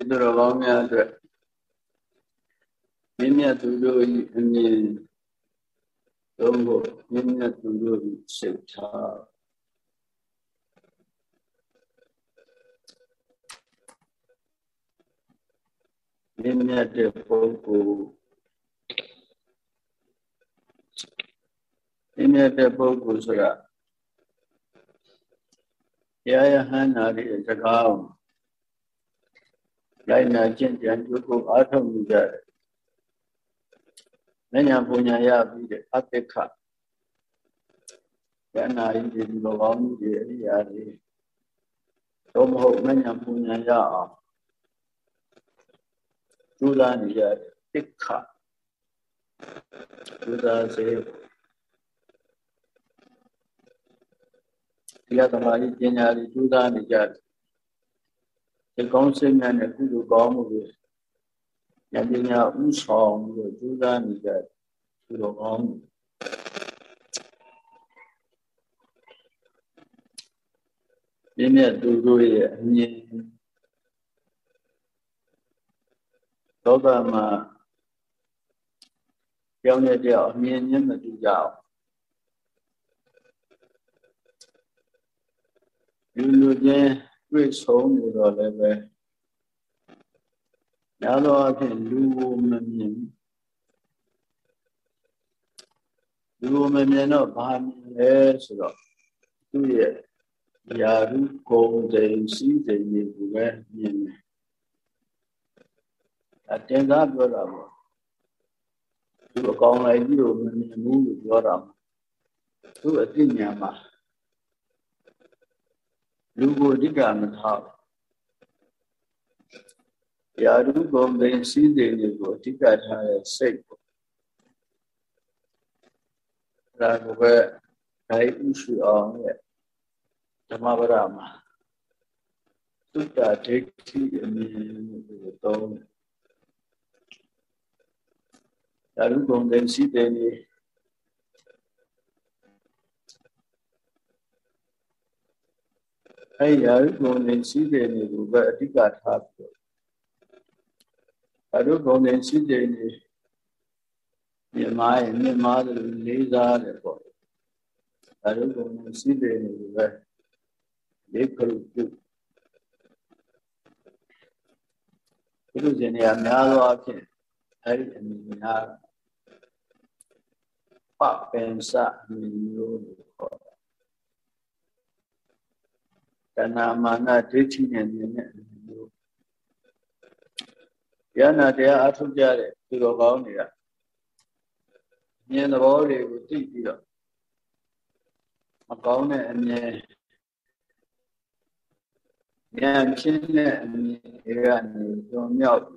တော်ကောင်းများအတွက်မြင့်မြတ်သူတို့၏အမြင်သုံးဖို့မြင့်မြတ်သူတို့၏စိတ်ထားမြင့်မြတ်တဲ့ပုဂ္ဂိုလ်မြင့်မြတ်တဲ့ပုဂ္ဂိုလ်ဆိုတာဘုရားယဟန်နာတွေစကားကိုလိုက်နာကျင့်ကြံကြိုးကိုအားထုတ်နေကြတယ်မဉ္ဇဉ်ပူညာရပြီးတဲ့အတ္တခဉာဏ်နာဤဒီလိုကောင်းမှုတွေအရိယာတွေတော့မဟုတ်မဉ္ဇဉ်ပူညာရအောင်ကျူးစားနေကြတယ်တိခကျူးစားစေဒီကသမာဓိပညာတွေကျူးစားနေကြတယ်ဒီကောင်းစိတ်နဲ့ကုသိုလ်ကောင်းမှုတွေဉာဏ်ပညာဥဆောင်ပြီးတော့ကျူးစားနေကြတယ်ကုသိုလ်ကောင်းမှုမြင့်မြတ်သူတို့ရဲ့အမြင်လောကမှာကြောင်းတဲ့တယောက်အမြင်ချင်းမတူကြအောင်လူချင်းတွေ့ဆုံနေတော့လည်းပဲများသောအားဖြင့်လူကိုမမြင်တော့ဘာမြင်လဲဆိုတော့သူ့ရဲ့ယာရုဂုံတိန်စီးတိန်တွေကိုပဲမြင်တယ်အတင်သားပြောတာပေါ့သူအကောင်လိုက်ကြီးကိုမမြင်ဘူးလို့ပြောတာသူအသိဉာဏ်မှာလူကိုအဓိကမထားယာရုဂုံတိန်စီးတိန်တွေကိုအဓိကထားတဲ့စိတ်ပေါ့ဒါကိုပဲဒိုင်ဥရှိအောင်ရဲ့ဓမ္မပဒမှာသုတ္တဒိဋ္ဌိအမြင်ကိုသုံးယာရုဂုံတိန်စီးတိန်တွေယာရုဂုံတိန်စီးတိန်တွေကိုပဲအဓိကထားပြီးယာရုဂုံတိန်စီးတိန်တွေမြင်မာတယ်လေးစားတယ်ပေါ့ယာရုဂုံတိန်စီးတိန်တွေကိုပဲလေးကရုပြုပြုခြင်းတွေအများသောအားဖြင့်အဲဒီအမြင်များပပင်စအမြင်မျိုးလို့ခေါ်တဏမာနဒိဋ္ဌိနဲ့မြင်တဲ့အမြင်မျိုးဉာဏ်တရားအထုတ်ကြတဲ့သူတော်ကောင်းတွေကမြင်သဘောတွေကိုသိပြီးတော့မကောင်းတဲ့အမြင်ဉာဏ်ဖြစ်တဲ့အမြင်တွေကနေတွန်မြောက်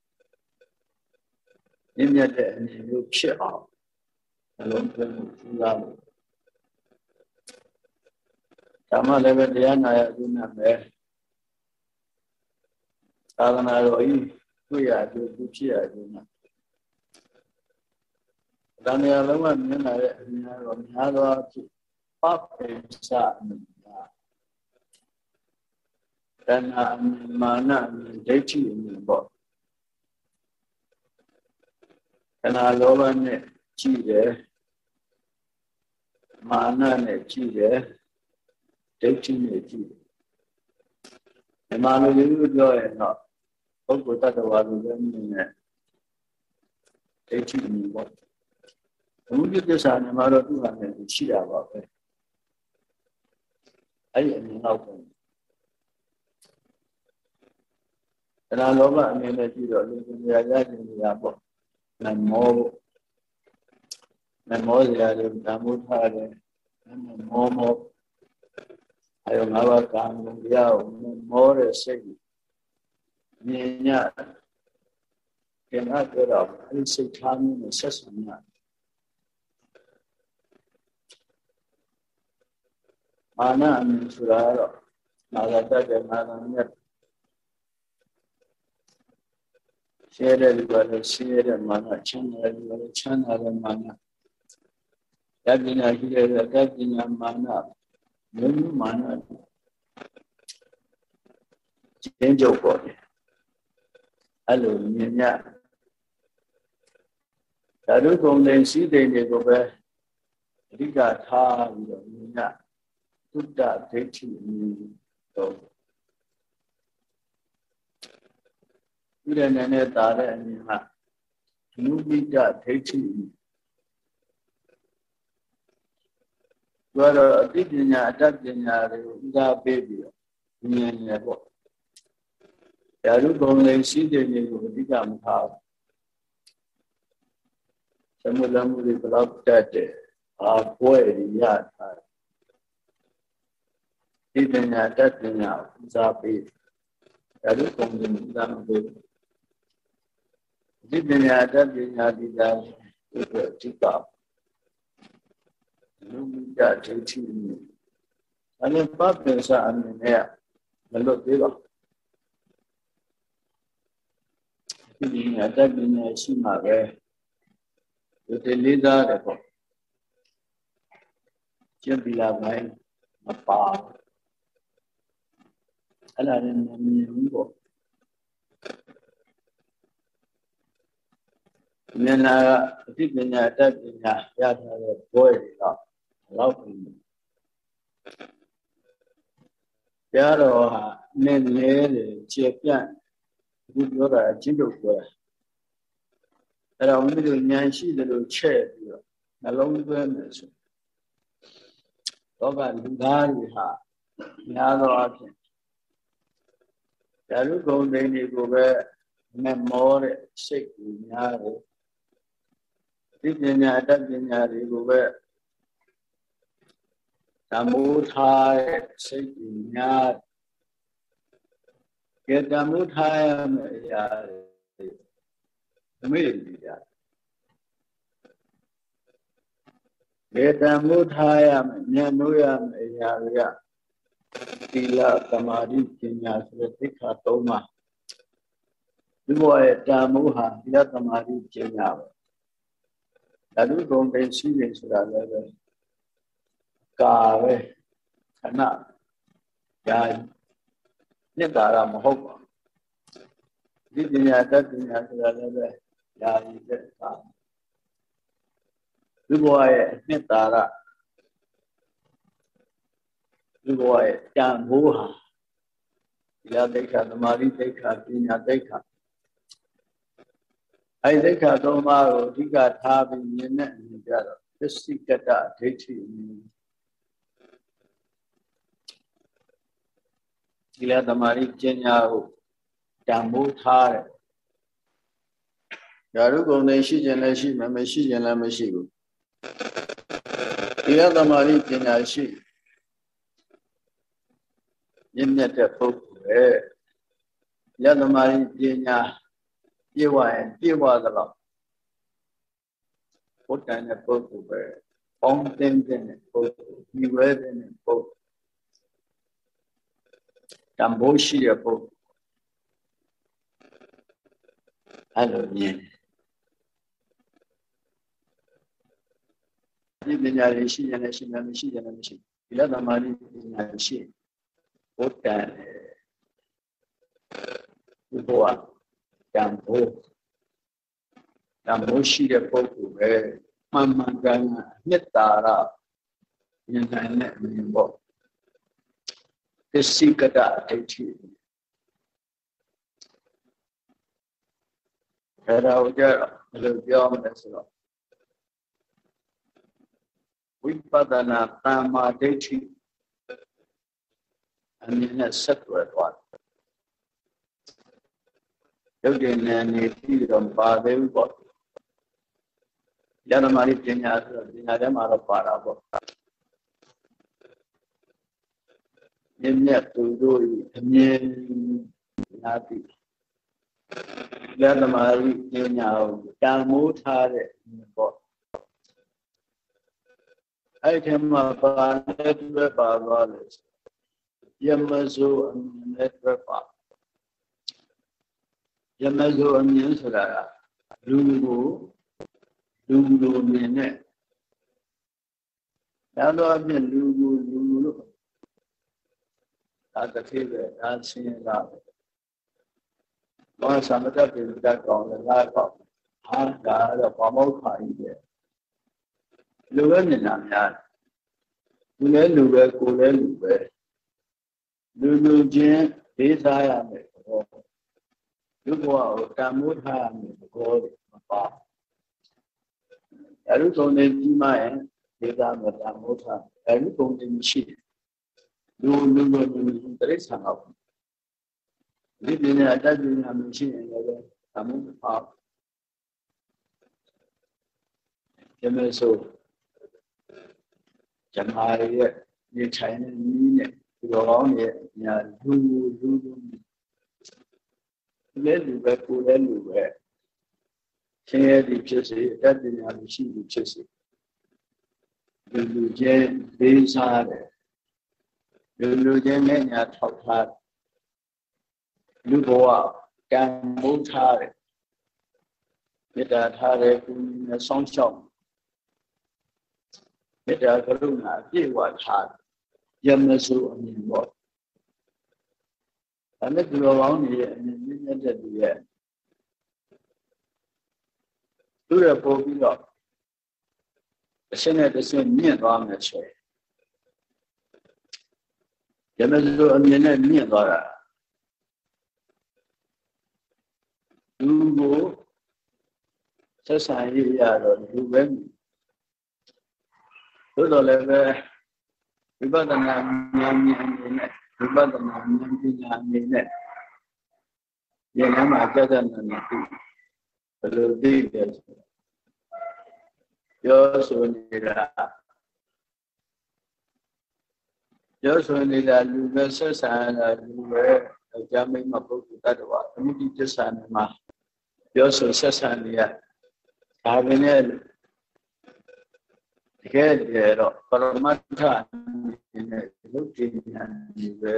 မြင့်မြတ်တဲ့အမြင်မျိုးဖြစ်အောင်အလုံးစုံကြိုးစားလို့ဒါမှလည်းပဲတရားနာရအကျိုးနဲ့ပဲသာသနာတော်ဤတွေ့ရအကျိုးဖြစ်ရအကျိုးနဲ့ဒါနေရာလုံးဝမြင်လာတဲ့အမြင်တော်များသောအဖြစ်ပပိစအမြင်တဏှာအမြင်မာနအမြင်ဒိဋ္ဌိအမြင်ပေါ့တဏှာလောဘနဲ့ကြည့်တယ်မာနနဲ့ကြည့်တယ်ဒိဋ္ဌိနဲ့ကြည့်တယ်မာနလို့ပြောရင်တော့ပုဂ္ဂိုလ်တ attva လိုပဲမြင်တယ်ဒိဋ္ဌိအမြင်ပေါ့ဘုရားသစ္စာနဲ့မှာတော့သူ့ဟာနဲ့ရှိတာပါပဲအဲ့ဒီအမြင်တော့ပုံတဏှာလောဘအမြင်နဲ့ကြည့်တော့လူတွေရခြင်းတွေပေါ့နမောစရာတွေဓမ္မုထားတယ်မောအဲငါးပါးကာမဂုဏ်တရားကိုမောတဲ့စိတ်မြင်ညကျင်အပ်ကြတော့အဲဒီစိတ်ထားမျိုးနဲ့ဆက်ဆံရမာနအမြင်ဆိုတာတော့နာဂတတဲ့မာနနဲ့ရှင်းတဲ့လူကလည်းရှင်းတဲ့မာနချမ်းသာတဲ့လူကလည်းချမ်းသာတဲ့မာနယပညာရှိတဲ့ကပညာမာနမျိုးမာနကျင်းကြုတ်ပေါ်တယ် Hello, Nina. I don't go and see the go back. Riga Tar, Nina. Put that dating. So, you didn't know that and you need that dating. Well, didn't that the baby? Never. I don't go and see the Rigam Tar. Some of them will develop that boy, yeah. Didn't that the baby. I don't go and the baby. Didn't that the Tika. You got dating. And then partners are in there. A lot bigger. That in Shima, with the leader, Jambila Mine, a bar. And I didn't know. Then I didn't that in a boy. Love him. Yaro, men, champion, good brother, Jingle. Around middle Nancy, little chair, along with Over Lugariha, Yaro, Yalu go many go where memore sick in Yaro. Didn't Yari go where Tamutai sick in Yar. Get Tamutai Yar. Maybe that. Get Tamutai Yanuyam Yaria. Tila Tamari Kenya Tika Toma. You were Tamuha, Yatamari Kenya. I don't go and see this rather. Kare, Kana, Yai, Nidara Mohoba. Didn't that in Yai, Yai, the boy, Nidara, the boy, Jan Buha, Yadeka, the Mari Deka, Dina Deka. I think I don't know, he got having in it, just see that teaching. Ila Tamari Kenya, Jambu Tare. Yarugo Nashi Janashi, Mamashi and Lamashigo. Ila Tamari Kenya, she in that book, Yadamari Kenya, Yewa the law. What kind of book were fountains in it, both, you were in it, both. Tamboshi, a book. Hello, yeah. She and she, Ilada Mari, she. What can you go up? Tambo. Tamboshi, a book, where Mamma Gana, Netara, in the book. The secret attitude. Vipadana Tama Dechi and in a separate one. Yogan and a feed on Bade got Yanamari Kenya, Dinadamara Parabo. In that to do it, Nati. Yanamari Kenya, Tamut had it in the book. I came up on network of Yamazu and network. Yamazu and Yansara, Lungu, Mene. Now I mean Lungu. That's the favorite, that's in it out. ဘာသာမတတ်ပြီးတတ်ကောင်းလည်းငါတော့ဟာဒါတော့ဘာမောက်ခါကြီးပဲလူပဲမြင်တာများလူလည်းလူပဲကိုယ်လည်းလူပဲလူချင်းဒေသရမယ်တော့လူဘဝကိုတန်မိုးထားရမယ်ဘောမပါအရုံးနေကြီးမရဲ့ဒေသမှာတန်မိုးထားအရုံးနေမရှိလူတရိစ္ဆာန်တော့ဒီပညာအတတ်ပညာမရှိရင်လည်းတန်မိုးပါကျမဆိုကျမရဲ့ဒီချိုင်းနေနဲ့ဒီလိုကောင်းရဲ့ညာလူလည်းလူပဲကိုယ်လည်းလူပဲဆင်းရဲသည်ဖြစ်စေအတတ်ပညာမရှိသည်ဖြစ်စေလူချင်းပေးစားတယ်လူချင်းနဲ့ညာထောက်ထားလူဘဝကံမိုးထားတယ်မေတ္တာထားတယ်ကုနဲ့ဆောင်းရှောက်မေတ္တာကရုဏာအပြည့်ဝထားရမစိုးအမြင်ပေါ့ဒါနဲ့ဒီလိုကောင်းနေတဲ့အမြင်မြင့်တဲ့သူရဲ့သူရပို့ပြီးတော့အရှင်းနဲ့တစ်ဆင့်မြင့်သွားမယ်ဆိုရမစိုးအမြင်နဲ့မြင့်သွားတာလူကိုဆက်ဆံရရတော့လူပဲသို့တော်လည်းပဲဝိပဿနာဉာဏ်အနေနဲ့ဝိပဿနာဉာဏ်ပညာအနေနဲ့ဉာဏ်မှာကြကြနာနာသိဘယ်လိုသိလဲပြောဆိုနေတာလူပဲဆက်ဆံတာလူပဲအကြမ်းမိတ်မပုဂ္ဂိုလ်တ attva အမှုတိသစ္စာမှာပြောဆိုဆက်ဆံနေရဒါပဲနဲ့တကယ်တော့ပရမတ္ထနဲ့လုတ်တင်ညာဒီပဲ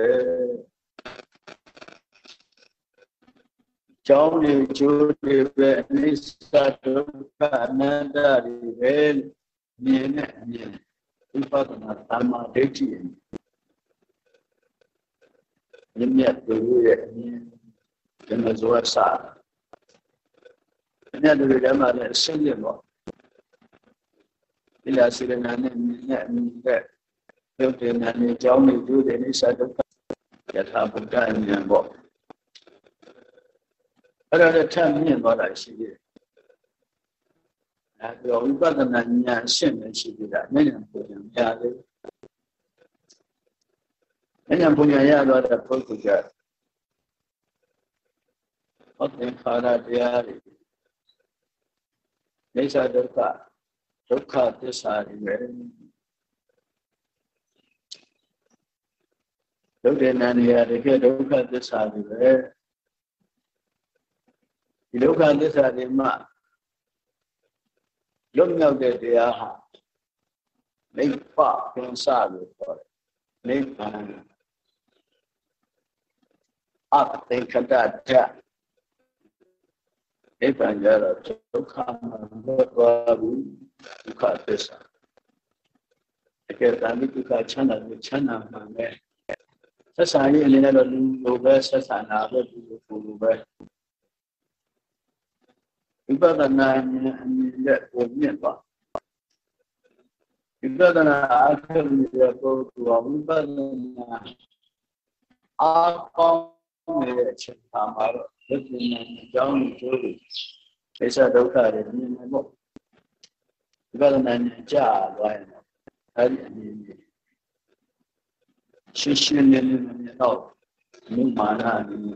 ကျောင်းတွေကျိုးတွေပဲအနိစ္စဒုက္ခအနတ္တတွေပဲမြင်နဲ့အမြင်ဝိပဿနာသမ္မာဒိဋ္ဌိမြတ်သူရဲ့အမြင်ဒီမှာဇောစာမြတ်သူတွေမှာလည်းအရှင်းရပေါ့ဒီလားစေရနာနဲ့မြင်နဲ့အမြင်တဲ့ရုပ်တင်နာနဲ့ကြောင်းနေကျိုးတဲ့အိသဒုက္ခယထာဘုဒ္ဓဉာဏ်ပေါ့အဲ့ဒါလည်းထပ်မြင်သွားတာရှိတယ်အဲ့တော့ဝိပဿနာဉာဏ်ရှင်းနေရှိသေးတာဉာဏ်ပုံဉာဏ်ရတယ်ဉာဏ်ပုံဉာဏ်ရတော့တဲ့ပုဂ္ဂိုလ်ကဟောသင်္ခါရတရားတွေအိသဒုက္ခဒုက္ခသစ္စာတွေပဲဒုက္ခနာနေရတဲ့ဒုက္ခသစ္စာတွေပဲဒီဒုက္ခသစ္စာတွေမှာလွတ်မြောက်တဲ့တရားဟာနိဗ္ဗာန်ပင်စလို့ခေါ်တယ်နိဗ္ဗာန်အသင်္ခတတ္တနိဗ္ဗာန်ကြတော့ဒုက္ခမှာလွတ်သွားဘူးဒုက္ခသစ္စာတကယ်တမ်းဒုက္ခချမ်းသာမှာပဲဆက်ဆံရေးအနေနဲ့တော့လူလိုပဲဆက်ဆံတာပဲဒီလိုလိုပဲဝိပဿနာဉာဏ်အမြင်နဲ့ပုံမြင့်သွားဝိပဿနာအားထုတ်နေတဲ့ပုဂ္ဂိုလ်ကဝိပဿနာအားကောင်းနေတဲ့အချိန်မှာတော့ဒီဉာဏ်အကြောင်းကိုသိအိသဒုက္ခတွေမြင်နေပေါ့ဝိပဿနာဉာဏ်ကြာသွားရင်အဲ့ဒီအမြင်ရှင်းလင်းမြင်တော့မူမာနအမြင်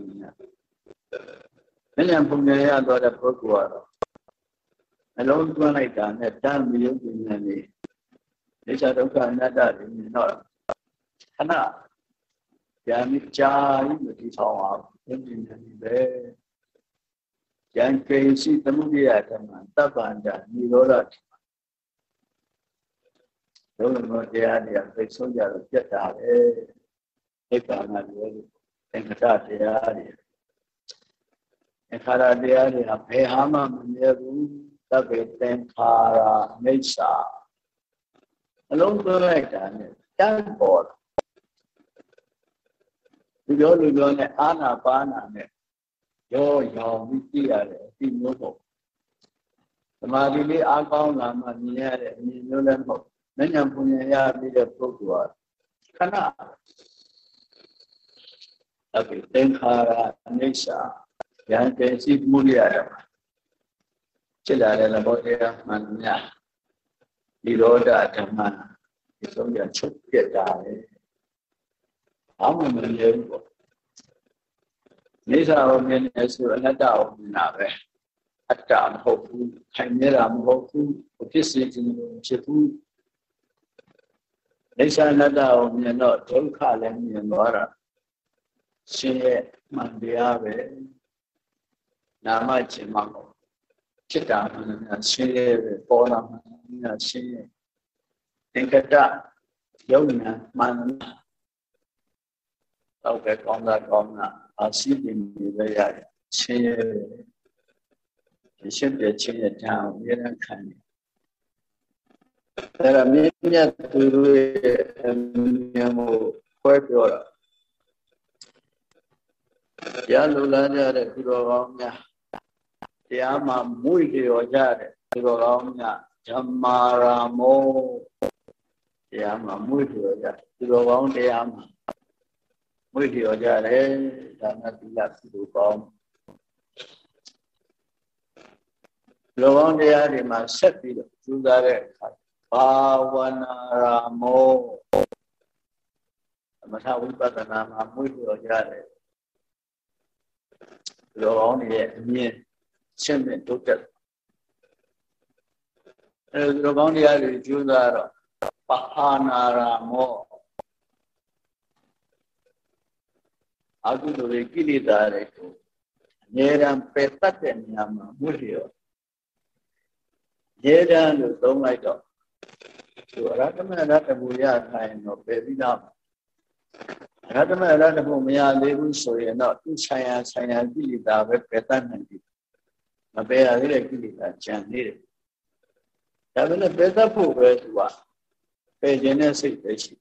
ဉာဏ်ပုံဉာဏ်ရတော့တဲ့ပုဂ္ဂိုလ်ကတော့အလုံးသွင်းလိုက်တာနဲ့တမ်းမြုပ်ဉာဏ်နဲ့အိသဒုက္ခအနတ္တတွေမြင်တော့ခဏကြာမြကြာကြီးမတိဆောင်အောင်ဉာဏ်နဲ့ပဲဉာဏ်ကိဉ္စီသမုဒိယဓမ္မတပ္ပန္တနိရောဓဒုက္ခတရားတွေသိဆုံးကြလို့ပြတ်တာပဲနိဗ္ဗာန်ကိုသင်္ခါရတရားတွေသင်္ခါရတရားတွေဘယ်ဟာမှမမြဲဘူးသဗ္ဗေသင်္ခါရအနိစ္စအလုံးသွင်းလိုက်တာနဲ့တန်းပေါ်လူပြောနဲ့အာနာပါနာနဲ့ရောရောင်ပြီးကြည့်ရတယ်အတိမျိုးပေါ့သမာဓိလေးအားကောင်းလာမှမြင်ရတဲ့အမြင်မျိုးလည်းမဟုတ်မဉ္ဇဉ်ပူဉ္ဇဉ်ရပြီးတဲ့ပုဂ္ဂိုလ်ကခဏအခုသင်္ခါရအိဋ္ဌာဉာဏ်တည်ရှိမှုရတယ်ဖြစ်လာတဲ့သဘောတရားမှန်များဒီရောဓဓမ္မဒီဆုံးရချုပ်ပြတ်တာလေဘာမှမမြဲဘူးပေါ့နေစာကိုမြင်နေဆိုအနတ္တကိုမြင်တာပဲအတ္တမဟုတ်ဘူးခိုင်မြဲတာမဟုတ်ဘူးဖြစ်စေခြင်းဖြစ်ဘူးနေစာအနတ္တကိုမြင်တော့ဒုက္ခလည်းမြင်သွားတာရှင်ရဲ့မှန်တရားပဲနာမကျင်မှာပေါ့ဖြစ်တာမှန်တယ်ရှင်ရဲ့ပဲပေါ်လာမှန်တယ်ရှင်ရဲ့သင်္ကတယုံနာမှန်တော့ပဲကောင်းတာကောင်းတာအရှိတင်နေပဲရတယ်ရှင်ရဲ့ဒီရှင်းပြခြင်းရဲ့ဓာတ်ကိုအရင်ခံနေအဲ့ဒါမြင့်မြတ်သူတို့ရဲ့အမြင်ကိုခွဲပြောတာတရားလူလာကြတဲ့သူတော်ကောင်းများတရားမှာမွေ့လျော်ကြတဲ့သူတော်ကောင်းများဓမ္မာရာမောတရားမှာမွေ့လျော်ကြသူတော်ကောင်းတရားမှာမွေ့လျော်ကြတယ်ဒါနသီလသူတော်ကောင်းသူတော်ကောင်းတရားတွေမှာဆက်ပြီးတော့ကျူးစားတဲ့အခါဘာဝနာရာမောသမထဝိပဿနာမှာမွေ့လျော်ကြတယ်သူတော်ကောင်းတွေရဲ့အမြင်ရှင်းပြတိုးတက်သူတော်ကောင်းတရားတွေကျူးစားတော့ပဟာနာရာမောအကုသိုလ်တွေကိလေသာတွေကိုအမြဲတမ်းပယ်တတ်တဲ့နေရာမှာမွေ့လျော်ရေတန်းလို့သုံးလိုက်တော့သူအရဟတမေရတ္တဘူရထိုင်တော့ပယ်ပြီးတော့အရဟတမေရတ္တဘူမရသေးဘူးဆိုရင်တော့သူဆိုင်ရာကိလေသာပဲပယ်တတ်နိုင်ပြီမပယ်ရသေးတဲ့ကိလေသာကြံနေတယ်ဒါပေမဲ့ပယ်တတ်ဖို့ပဲသူကပယ်ခြင်းနဲ့စိတ်ပဲရှိ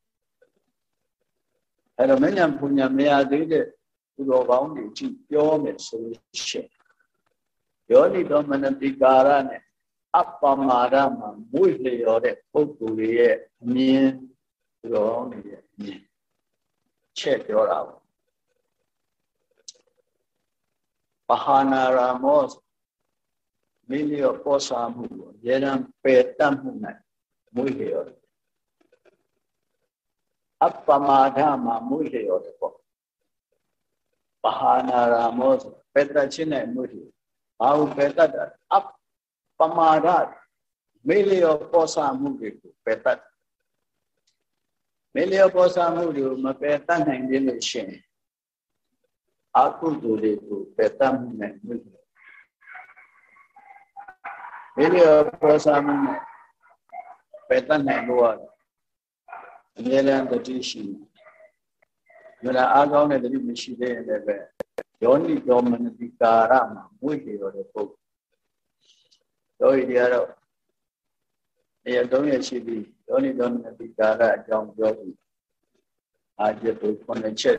အဲ့တော့မဉ္ဇဉ်ပူဉ္ဇဉ်မရသေးတဲ့သူတော်ကောင်းတွေကြည့်ပြောမယ်ဆိုရှင်ယောနိတော်မနတိကာရနဲ့အပ္ပမာဒမှာမွေ့လျော်တဲ့ပုဂ္ဂိုလ်ရဲ့အမြင်သူတော်ကောင်းတွေရဲ့အမြင်ချက်ပြောတာပေါ့ပဟာနာရာမောမိလျောပေါ်စာမှုကိုရေရန်ပယ်တတ်မှုနဲ့မွေ့လျော်အပ္ပမာဒမှာမွေ့လျော်တယ်ပေါ့ပဟာနာရာမောပယ်တတ်ခြင်းနဲ့မွေ့လျော်ဘာလို့ပယ်တတ်တာအပ္ပမာဒမိလျောပေါ်စာမှုတွေကိုပယ်တတ်မိလျောပေါ်စာမှုတွေကိုမပယ်တတ်နိုင်သေးလို့ရှိရင်အကုသိုလ်တွေကိုပယ်တတ်မှုနဲ့မွေ့လျော်မိလျောပေါ်စာမှုနဲ့ပယ်တတ်နိုင်လို့အမြဲတမ်းတတိရှိမလားအားကောင်းတဲ့တတိမရှိသေးရင်လည်းပဲယောနိတော်မနတိကာရမှာမွေ့လျော်တဲ့ပုဂ္ဂိုလ်တို့ဒီကတော့3ရက်ရှိပြီယောနိတော်မနတိကာရအကြောင်းပြောပြီးအာကျတု9ချက်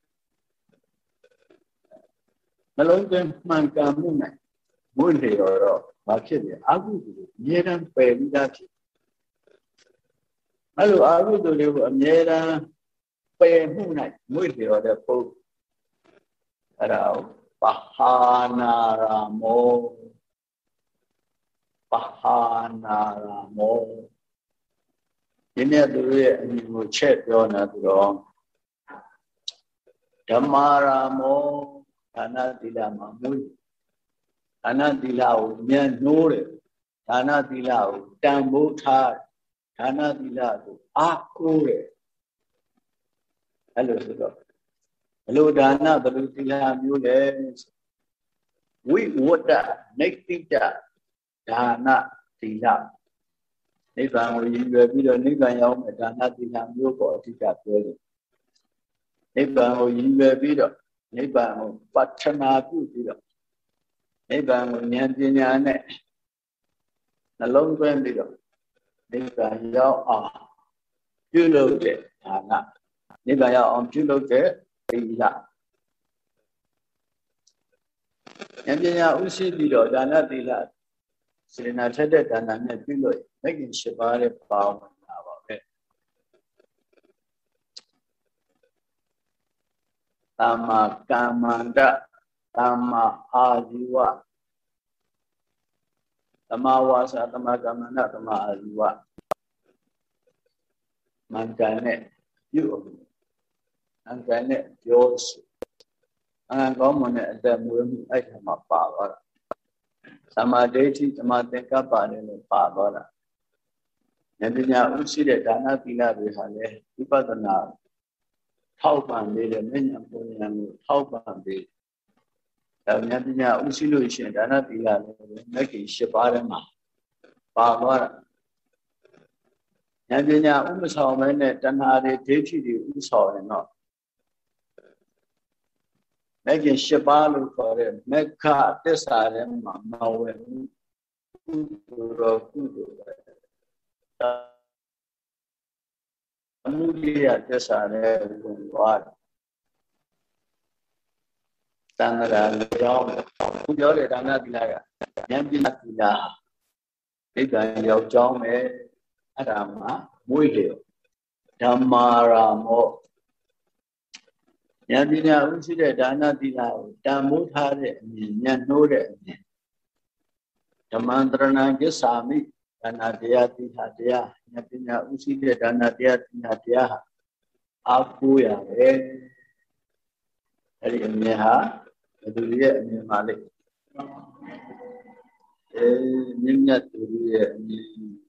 နှလုံးသွင်းမှန်ကန်မှုနဲ့မွေ့လျော်တော့ဘာဖြစ်လဲအကုသိုလ်အမြဲတမ်းပယ်ပြီးသားဖြစ်အဲ့လိုအကုသိုလ်တွေကိုအမြဲတမ်းပယ်မှု၌မွေ့လျော်တဲ့ပုဂ္ဂိုလ်အဲ့ဒါပဟာနာရာမောပဟာနာရာမောဒီနေ့သူရဲ့အမြင်ကိုချက်ပြောနေသူတော့ဓမ္မာရာမောဒါနသီလမှာမွေ့ဒါနသီလကိုမြတ်နိုးတယ်ဒါနသီလကိုတန်ဖိုးထားဒါနသီလကိုအားကိုးတယ်အဲ့လိုဆိုတော့ဘလို့ဒါနဘလို့သီလမျိုးလဲဝိဝတ္တနိတ္တိတဒါနသီလနိဗ္ဗာန်ကိုရည်ရွယ်ပြီးတော့နိဗ္ဗာန်ရောက်မယ်ဒါနသီလမျိုးပေါ်အဓိကပြောတယ်နိဗ္ဗာန်ကိုရည်ရွယ်ပြီးတော့နိဗ္ဗာန်ကိုပတ္ထနာပြုပြီးတော့နိဗ္ဗာန်ကိုဉာဏ်ပညာနဲ့နှလုံးသွင်းပြီးတော့နိဗ္ဗာန်ရောက်အောင်ပြုလုပ်တဲ့ဒါနနိဗ္ဗာန်ရောက်အောင်ပြုလုပ်တဲ့သီလဉာဏ်ပညာဥရှိပြီးတော့ဒါနသီလစေတနာထက်တဲ့ဒါနနဲ့ပြုလို့မဂ်ခင်၈ပါးတဲ့ပါဝင်တာပါပဲသမ္မာကမ္မန္တသမ္မာအာဇီဝသမ္မာဝါစာသမ္မာကမ္မန္တသမ္မာအာဇီဝမှန်ကန်တဲ့ပြုအမှုမှန်ကန်တဲ့ပြောဆိုကောင်းမွန်တဲ့အသက်မွေးမှုအဲ့ဒါမှပါသွားတာသမ္မာဒိဋ္ဌိသမ္မာသင်္ကပ္ပလည်းပါသွားတာဉာဏ်ပညာဥရှိတဲ့ဒါနသီလတွေဟာလည်းဝိပဿနာထောက်ပံ့ပေးတယ်ဉာဏ်ပညာကိုထောက်ပံ့ပေးတယ်ဉာဏ်ပညာဥရှိလို့ရှိရင်ဒါနသီလလည်းမဂ်ကြီး၈ပါးထဲမှာပါသွားတာဉာဏ်ပညာဥမဆောင်မဲနဲ့တဏှာတွေဒိဋ္ဌိတွေဥဆောင်ရင်တော့မဂ်ကြီး၈ပါးလို့ခေါ်တဲ့မဂ္ဂသစ္စာထဲမှာမဝင်ဘူးကုသိုလ်ကုသိုလ်ပဲအမှုရိယသစ္စာနဲ့ဝင်သွားတယ်သံဃာကြောင့်ဘုပြောတဲ့ဒါနသီလကဉာဏ်ပညာသီလနိဗ္ဗာန်ရောက်ကြောင်းပဲအဲ့ဒါမှမွေးတယ်ဓမ္မာရာမောဉာဏ်ပညာဥရှိတဲ့ဒါနသီလကိုတန်ဖိုးထားတဲ့အမြင်ဉာဏ်နှိုးတဲ့အမြင်ဓမ္မန္တရဏံကိစ္ဆာမိဒါနတရားသီလတရားဉာဏ်ပညာဥရှိတဲ့ဒါနတရားသီလတရားဟာအားကိုးရတယ်အဲ့ဒီအမြင်ဟာဘယ်သူရဲ့အမြင်ပါလဲမြင့်မြတ်သူရဲ့အမြင်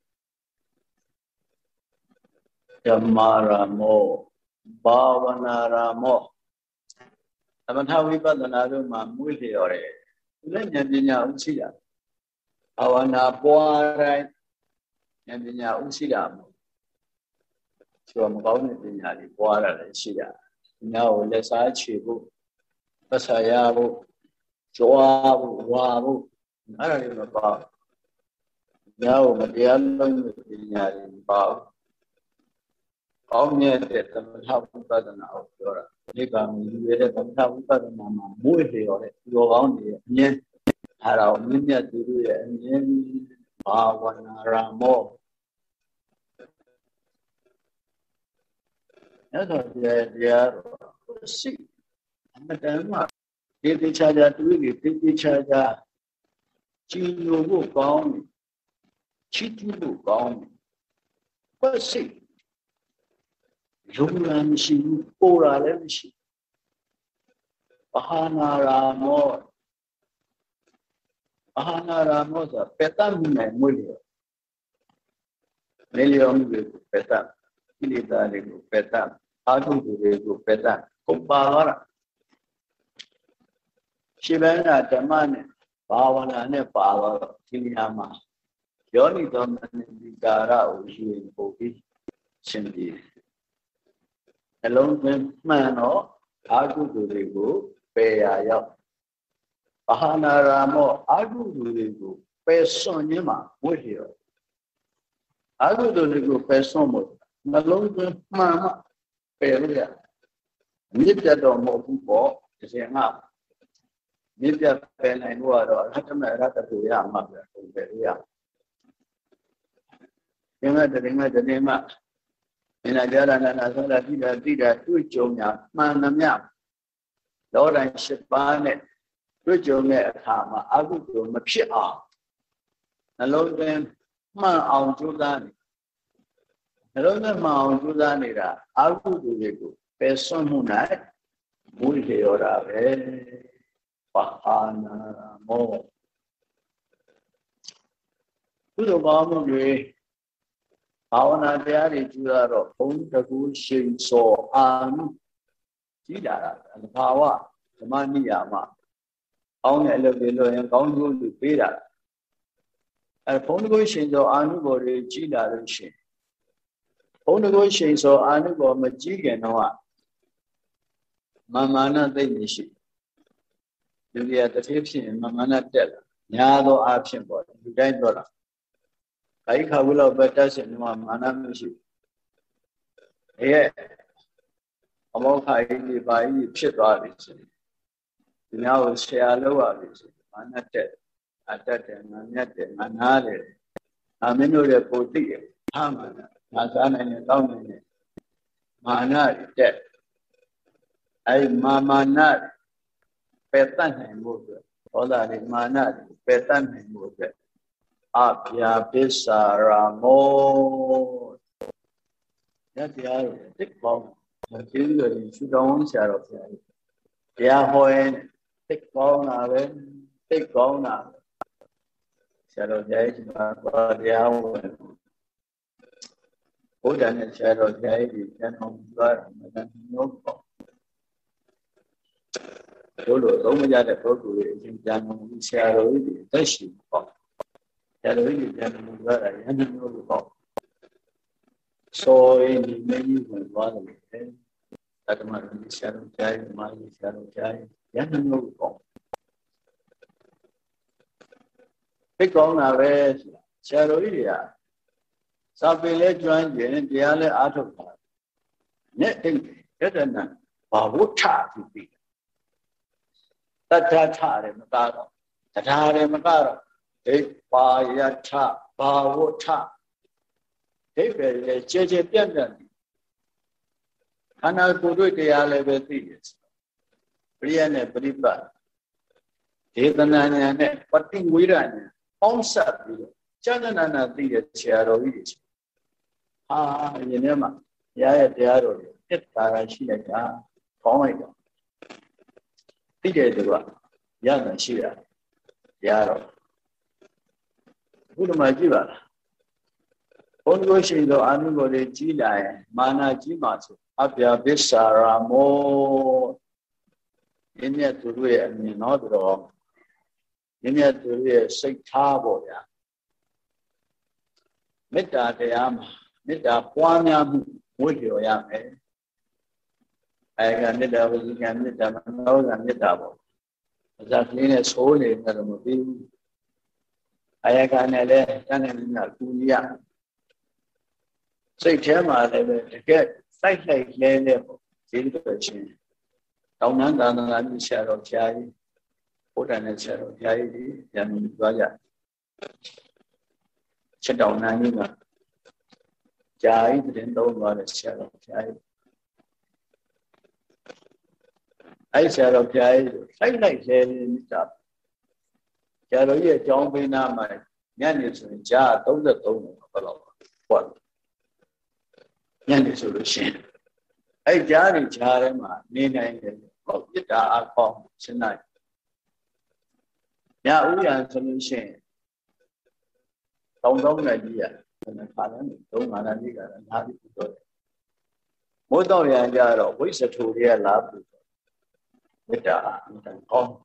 ဓမ္မာရာမောဘာဝနာရာမောသမထဝိပဿနာတို့မှာမွေးလျော်တယ်သူလည်းဉာဏ်ပညာဥရှိတာဘာဝနာပွားတိုင်းဉာဏ်ပညာဥရှိတာမဟုတ်ဆိုမကောင်းတဲ့ပညာတွေပွားရတယ်ရှိတာပညာကိုလက်စားချေဖို့ပတ်စာရဖို့ကြွားဖို့ဝါဖို့အဲ့ဒါတွေမပါဘူးညာကိုမတရားလုံးတဲ့ပညာတွေမပါဘူးကောင်းမြတ်တဲ့သမထဝိပဿနာကိုပြောတာနိဗ္ဗာန်ကိုရတဲ့သမထဝိပဿနာမှာမွေးလျော်တဲ့သူတော်ကောင်းတွေရဲ့အမြင်အဲ့ဒါကိုမြင့်မြတ်သူတို့ရဲ့အမြင်ဘာဝနာရာမောအဲ့တော့တရားတော်စိတ်အမှန်တမ်းမှဒီတိချာချာတွေးပြီးတိချာချာကြည်ညိုဖို့ကောင်းချစ်ကြည့်ဖို့ကောင်းပတ်စိတ်ယုံရမရှိဘူးပေါ်လာလည်းမရှိဘာဟာနာရာမောဆိုပက်တတ်မှုနဲ့မွေးလျော်နေလျော်မှုတွေကိုပက်တတ်ကိလေသာတွေကိုပက်တတ်အာထုတွေကိုပက်တတ်ကုန်ပါသွားတာရှင်ဘန်းကဓမ္မနဲ့ဘာဝနာနဲ့ပါသွားတော့ဒီနေရာမှာယောနိသောမနတိကာရကိုယူရင်ပို့ပြီးရှင်းပြီးနှလုံးသွင်းမှန်တော့အာထုတွေကိုပယ်ရရောက်ဘာဟာနာရာမောအာထုတွေကိုပယ်စွန့်ခြင်းမှာဝိလျော်အာထုတွေကိုပယ်စွန့်ဖို့နှလုံးသွင်းမှန်မှပယ်လို့ရမြစ်ပြတ်တော့မဟုတ်ဘူးပေါ့ဒီစင်ကမြစ်ပြတ်ပယ်နိုင်လို့ကတော့အရဟတမေရတ္တတူရမှာပဲပယ်လို့ရဒီမှာတည်းမှာမင်းနာကြရနာနာသောတာတိတာတွေ့ကြုံညာမှန်သမျှလောတိုင်း၈ပါးနဲ့တွေ့ကြုံတဲ့အခါမှာအကုသိုလ်မဖြစ်အောင်နှလုံးသွင်းမှန်အောင်ကြိုးစားနေနှလုံးသွင်းမှန်အောင်ကြိုးစားနေတာအကုသိုလ်တွေကိုပယ်စွန့်မှု၌မွေးလျော်တာပဲဘာဟာနာမောကုသိုလ်ကောင်းမှုတွေဘာဝနာတရားတွေကျူတာတော့ဘုံတကူရှိန်စောအာနုကြီးလာတာဘာဝဓမ္မနိယာမကောင်းတဲ့အလုပ်တွေလုပ်ရင်ကောင်းကျိုးတွေပေးတာဘုံတကူရှိန်စောအာနုဘော်တွေကြီးလာလို့ရှိရင်ဘုံတကူရှိန်စောအာနုဘော်မကြီးခင်တော့မာနသိမ့်နေရှိလူတွေကတစ်ထည်ဖြစ်ရင်မာနတက်လာညာသောအဖြစ်ပေါ့လူတိုင်းပြောတာခါကြီးခါဘူးလောက်ပဲတက်ရှင်ဒီမှာမာနမရှိဘူးရဲ့အမောခါကြီးဒီပါကြီးဖြစ်သွားပြီဆိုဒီများကိုဆရာလောက်ရပြီဆို Manate, Atate, Manate, Manale, Aminore Poti, Hamana, Mazana and Domine, Manari, dead. I Mamanari, Petan and Mugger, Ola Manari, Petan and Mugger, Apia Pisaramo. That's the other thick bomb. The children should own shadow. They are hoeing thick bone of it, thick bone of it. Shadow days, but they are put on the shadow days, and on blood, and no bone. Don't we have a program in January? Shadow is the sheep. Shadow is the blood, and no bone. So in many ways, that might be shadow child, my shadow child, and no bone. Pick on our way, shadow area. Sabile joined in the alley out of that. Netting, get a nun, Babucha to be. Tatare Magaro, Tatare Magaro, take Bayata, Babucha. Take a Jeje Piandan. Canal Guru de Alevetis. Brienne Briba. Evan Patin Wiran, Onsa, Janana, the shadow is. Ah, you never. Yeah, they are. It's Tarashia. Oh my God. Ticket. Yana Shia. Yaro. Who am I give up? Ongo Shindo Anugore Gila, Mana Jimatsu, Abia Bisaramo. In yet to do it, and not wrong. In yet to do a sick tabo. Mita de Ama. Nita Puanyam with you, young. I can knit up with you, knit up and knit up. That means holy in the movie. I can let Kuya. Say, Tema, to get sight like level, silver chin. Down and shadow chai, put on a shadow chai, Yamin Vaya. Sit down, Nina. Jai didn't know what a shadow chai. I shadow chai, sight like level. Shadow ye, John Bina, my Yanis and Jar, don't the tone of what? Yanis solution. I Jari Jarema, Nina, of it are called tonight. Now we are solution. Don't idea. And the parliament, don't Manadiga and how to do it. Modoya Yaro, which are two real love with the call.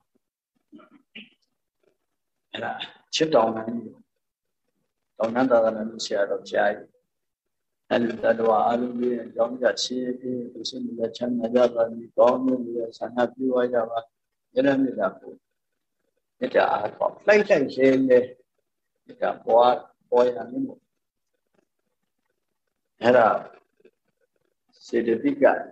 And I sit down and don't another share of chai. And that was and John Yassi, who sent the China Java, and the Sana Piwajava, Yenamidapu. It are called flight and saying it are boy animal. Hera said the big guy.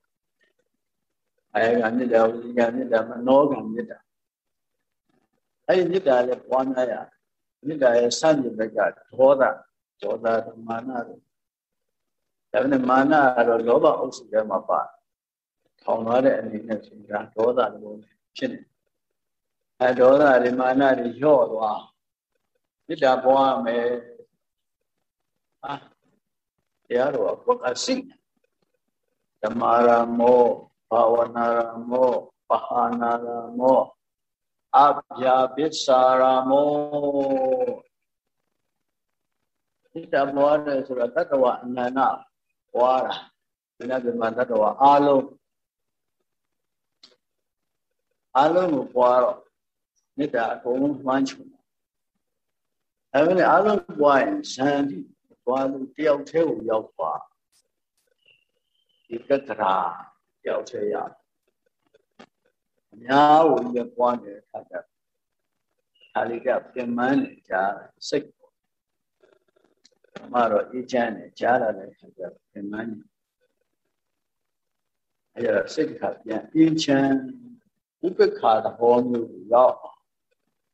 I got it out, you got it up, no gun it. I did that one eye. Did I send you the guy, Toda, Mana. Having a mana or Loba also them apart. Tonada and in Toda and Chin. I don't know the mana is your. Did that boy may. Ah, the other book I sing. The Maramo, Pawanaramo, Pahanaramo, Abya Bisaramo. Did that boy is a Tatawa Nana. Water. Another mother or Alo water. Nita home mansion. Having Alo wine, sandy, while the tail your far. You got the Yautea. Now we get one at that. Haligap, the man, sick. Tomorrow, each and Jara, the man. I have sick, each and Uka card home you law.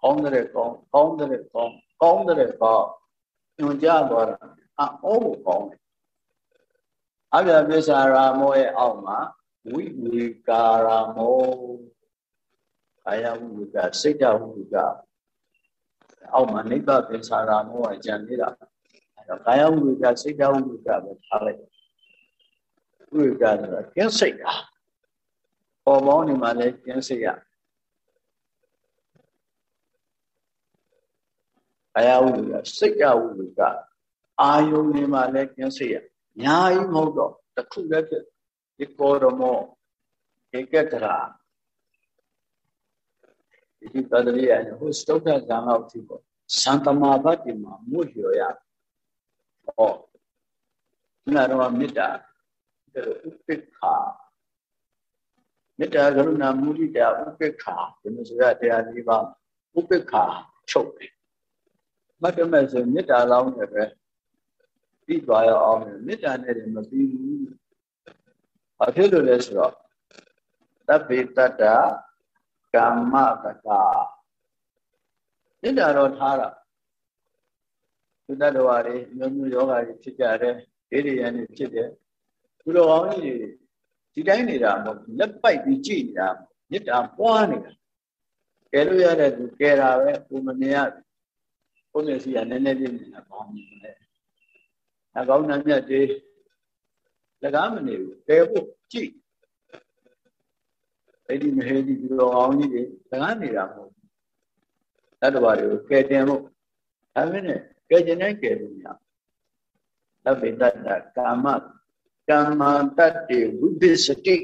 ကောင်းတဲ့ကောင်းကောင်းတဲ့ကောင်းကောင်းတဲ့ကောင်းညွန်ကြသွားတာအောကိုကောင်းတယ်အပြပစ္စာရာမောရဲ့အောက်မှာဝိဝေကာရာမောကာယဝိဝေကစိတ်တဝိဝေကအောက်မှာနိဗ္ဗာန်ပစ္စာရာမောကကြံနေတာအဲတော့ကာယဝိဝေကစိတ်တဝိဝေကပဲထားလိုက်ဝိဝေကဆိုတာကျင့်စိတ်တာပေါ်ပေါင်းနေမှာလဲကျင့်စိတ်ရကာယဝိဝေကစိတ်တဝိဝေကအာယုန်နေမှာလဲကျင့်စိတ်ရအများကြီးမဟုတ်တော့တစ်ခုလည်းဖြစ်ဒီကောရမောဧကတရာဒီပဒရိယဟိုစတုတ္ထဇံလောက်ဖြစ်ပေါ့သံတမာဘတ်ဒီမှာမှုလျော်ရဟောဒီကတော့မေတ္တာဥပိ္ပခာမေတ္တာကရုဏာမုဒိတာဥပိ္ပခာဒီလိုဆိုရတရား၄ပါးဥပိ္ပခာချုပ်တယ်မှတ်တယ်မဲ့ဆိုမေတ္တာလောင်းတယ်ပဲပြီးသွားရအောင်မေတ္တာနဲ့လည်းမပြီးဘူးဘာဖြစ်လို့လဲဆိုတော့သဗ္ဗေတ္တကာမတကာမေတ္တာတော့ထားတာသုတ္တတော်ဟာမျိုးမျိုးယောဂါတွေဖြစ်ကြတယ်ဒေရိယန်တွေဖြစ်တယ်သူတော်ကောင်းကြီးဒီတိုင်းနေတာမဟုတ်လက်ပိုက်ပြီးကြည့်နေတာမေတ္တာပွားနေတာကဲလို့ရတဲ့သူကဲတာပဲကိုမမြင်ရဘူးကိုမျက်စိကနည်းနည်းလေးမြင်တာကောင်းတယ်အကောင်းနှမြတ်တွေလက်ကားမနေဘူးကဲဖို့ကြည့်အဲ့ဒီမဟေဒီသူတော်ကောင်းကြီးတွေလက်ကားနေတာမဟုတ်တတ္တဝါတွေကိုကဲတင်ဖို့ဒါမင်းနဲ့ကဲကျင်တိုင်းကဲလို့မရသဗ္ဗေတ္တကာမကမ္မတတ္တိဝိပစ္စတိ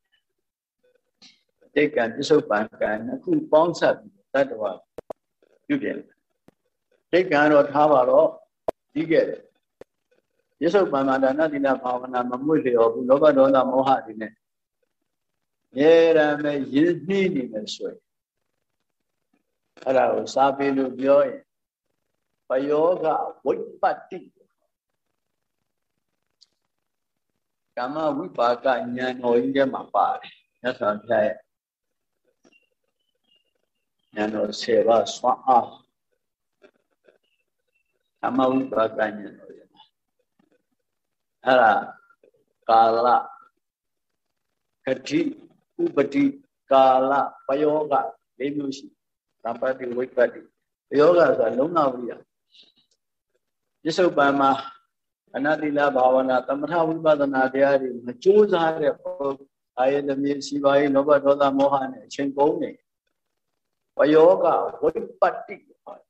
တိတ်ကံပစ္စုပ္ပန်ကံနှစ်ခုပေါင်းစပ်တတ္တဝါပြုပြင်တိတ်ကံတော့ထားပါတော့ပြီးခဲ့တယ်ပစ္စုပ္ပန်မှာဒါနသီလဘာဝနာမမွေ့လျော်ဘူးလောဘဒေါသမောဟတွေနဲ့ရဲရမယ်ရင်းနှီးနေမယ်ဆိုရင်အဲ့ဒါကိုစာပေလို့ပြောရင်ပယောဂဝိပ္ပတ္တိကာမဝိပါကဉာဏ်တော်ကြီးထဲမှာပါတယ်မြတ်စွာဘုရားရဲ့ဉာဏ်တော်10ပါးစွမ်းအားကာမဝိပါကဉာဏ်တော်ကြီးမှာအဲ့ဒါကာလခတိဥပတိကာလပယောဂ၄မျိုးရှိသံပတ္တိဝိပ္ပတ္တိပယောဂဆိုတာလုံးဝဝိရပစ္စုပန်မှာအနတိလဘာဝနာသမထဝိပဿနာတရားတွေမကြိုးစားတဲ့အာယတမေစီပါယလောဘဒေါသမောဟနဲ့အချိန်ကုန်နေပယောဂဝိပ္ပတ္တိ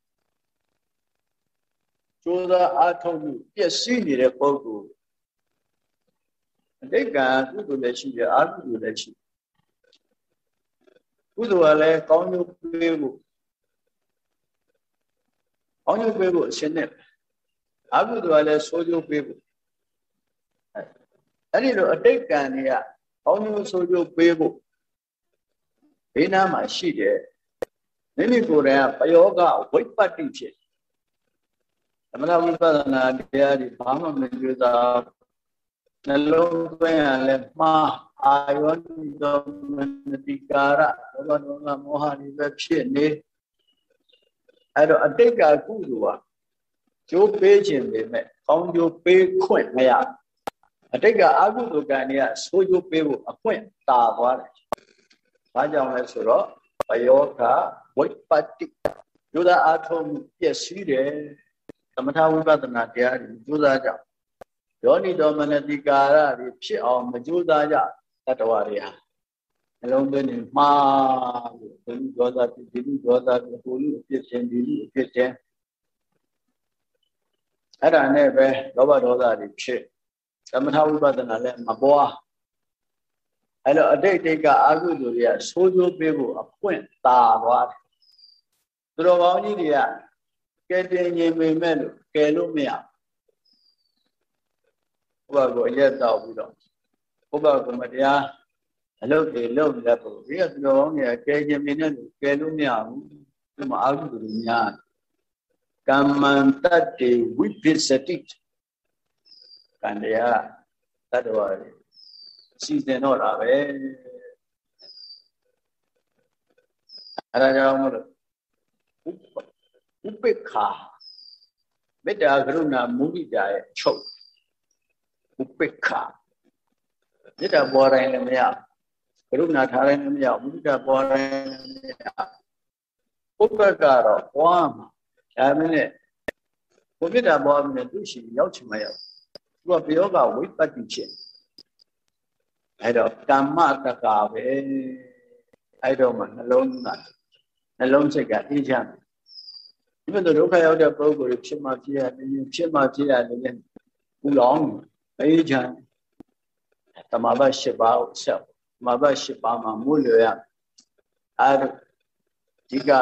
ကြိုးစားအားထုတ်မှုပျက်စီးနေတဲ့ပုဂ္ဂိုလ်အတိတ်ကကုသိုလ်လည်းရှိတယ်အကုသိုလ်လည်းရှိကုသိုလ်ကလည်းကောင်းကျိုးပေးဖို့ကောင်းကျိုးပေးဖို့အရှင်းနဲ့အကုသိုလ်ကလည်းဆိုးကျိုးပေးဖို့အဲ့ဒီလိုအတိတ်ကံတွေကကောင်းကျိုးဆိုးကျိုးပေးဖို့ဘေးနားမှာရှိတယ်မိမိကိုယ်တိုင်ကပယောဂဝိပ္ပတ္တိဖြစ်သမထဝိပဿနာတရားတွေဘာမှမကြိုးစားနှလုံးသွင်းရလဲမှားအာယောနိသောမနတိကာရလောဘဒေါသမောဟတွေပဲဖြစ်နေအဲ့တော့အတိတ်ကကုသိုလ်ကကျိုးပေးခြင်းပေမဲ့ကောင်းကျိုးပေးခွင့်မရအတိတ်ကအကုသိုလ်ကံတွေကဆိုးကျိုးပေးဖို့အခွင့်တာသွားတယ်။ဘာကြောင့်လဲဆိုတော့ဘယောဂဝိပ္ပတ္တိကျိုးသားအားထုတ်မှုပျက်စီးတယ်သမထဝိပဿနာတရားတွေကျိုးသားကြယောနိတော်မနတိကာရတွေဖြစ်အောင်မကြိုးစားကြတတ္တဝါတွေဟာအလုံးသွင်းနေမှားလို့ဒီလူဒေါသဖြစ်ဒီလူဒေါသဖြစ်ဟိုလူအဖြစ်ချင်းဒီလူအဖြစ်ချင်းအဲ့ဒါနဲ့ပဲလောဘဒေါသတွေဖြစ်သမထဝိပဿနာလည်းမပွားအဲ့တော့အတိတ်တိတ်ကအကုသိုလ်တွေကဆိုးကျိုးပေးဖို့အခွင့်တာသွားတယ်သူတော်ကောင်းကြီးတွေကကဲတင်ငြိမ်ပေမဲ့လို့ကဲလို့မရဘုရားကိုအရက်တောက်ပြီးတော့ဘုရားကမတရားအလုပ်တွေလုပ်နေတော့ဒီကသူတော်ကောင်းတွေကကဲခြင်းပေနဲ့လို့ကဲလို့မရဘူးဒီမှာအကုသိုလ်တွေများကမ္မံတတ္တိဝိပစ္စတိကံတရားတတ္တဝါတွေစီစဉ်တော့တာပဲအဲ့ဒါကြောင့်မလို့ဥပိ္ပခာမေတ္တာကရုဏာမုဒိတာရဲ့ချုပ်ဥပိ္ပခာမေတ္တာပေါ်တိုင်းလည်းမရကရုဏာထားတိုင်းလည်းမရမုဒိတာပေါ်တိုင်းလည်းမရဥပ္ပကတော့ပွားမှာဒါမင်းနဲ့ဘုမေတ္တာပေါ်မှာသူရှိရောက်ချင်မရောက်သူကပြောကဝိပတ္တိဖြစ်အဲ့တော့ကမ္မတကာပဲအဲ့တော့မှနှလုံးစိတ်ကအေးချမ်းဒီမဲ့ဒုက္ခရောက်တဲ့ပုဂ္ဂိုလ်ဖြစ်မှဖြစ်ရတယ်ဖြစ်မှဖြစ်ရတယ်ပူလောင်အေးချမ်းတမဘ၈ပါးကိုဆက်တမဘ၈ပါးမှာမွတ်လျော်ရအဲ့ဒီက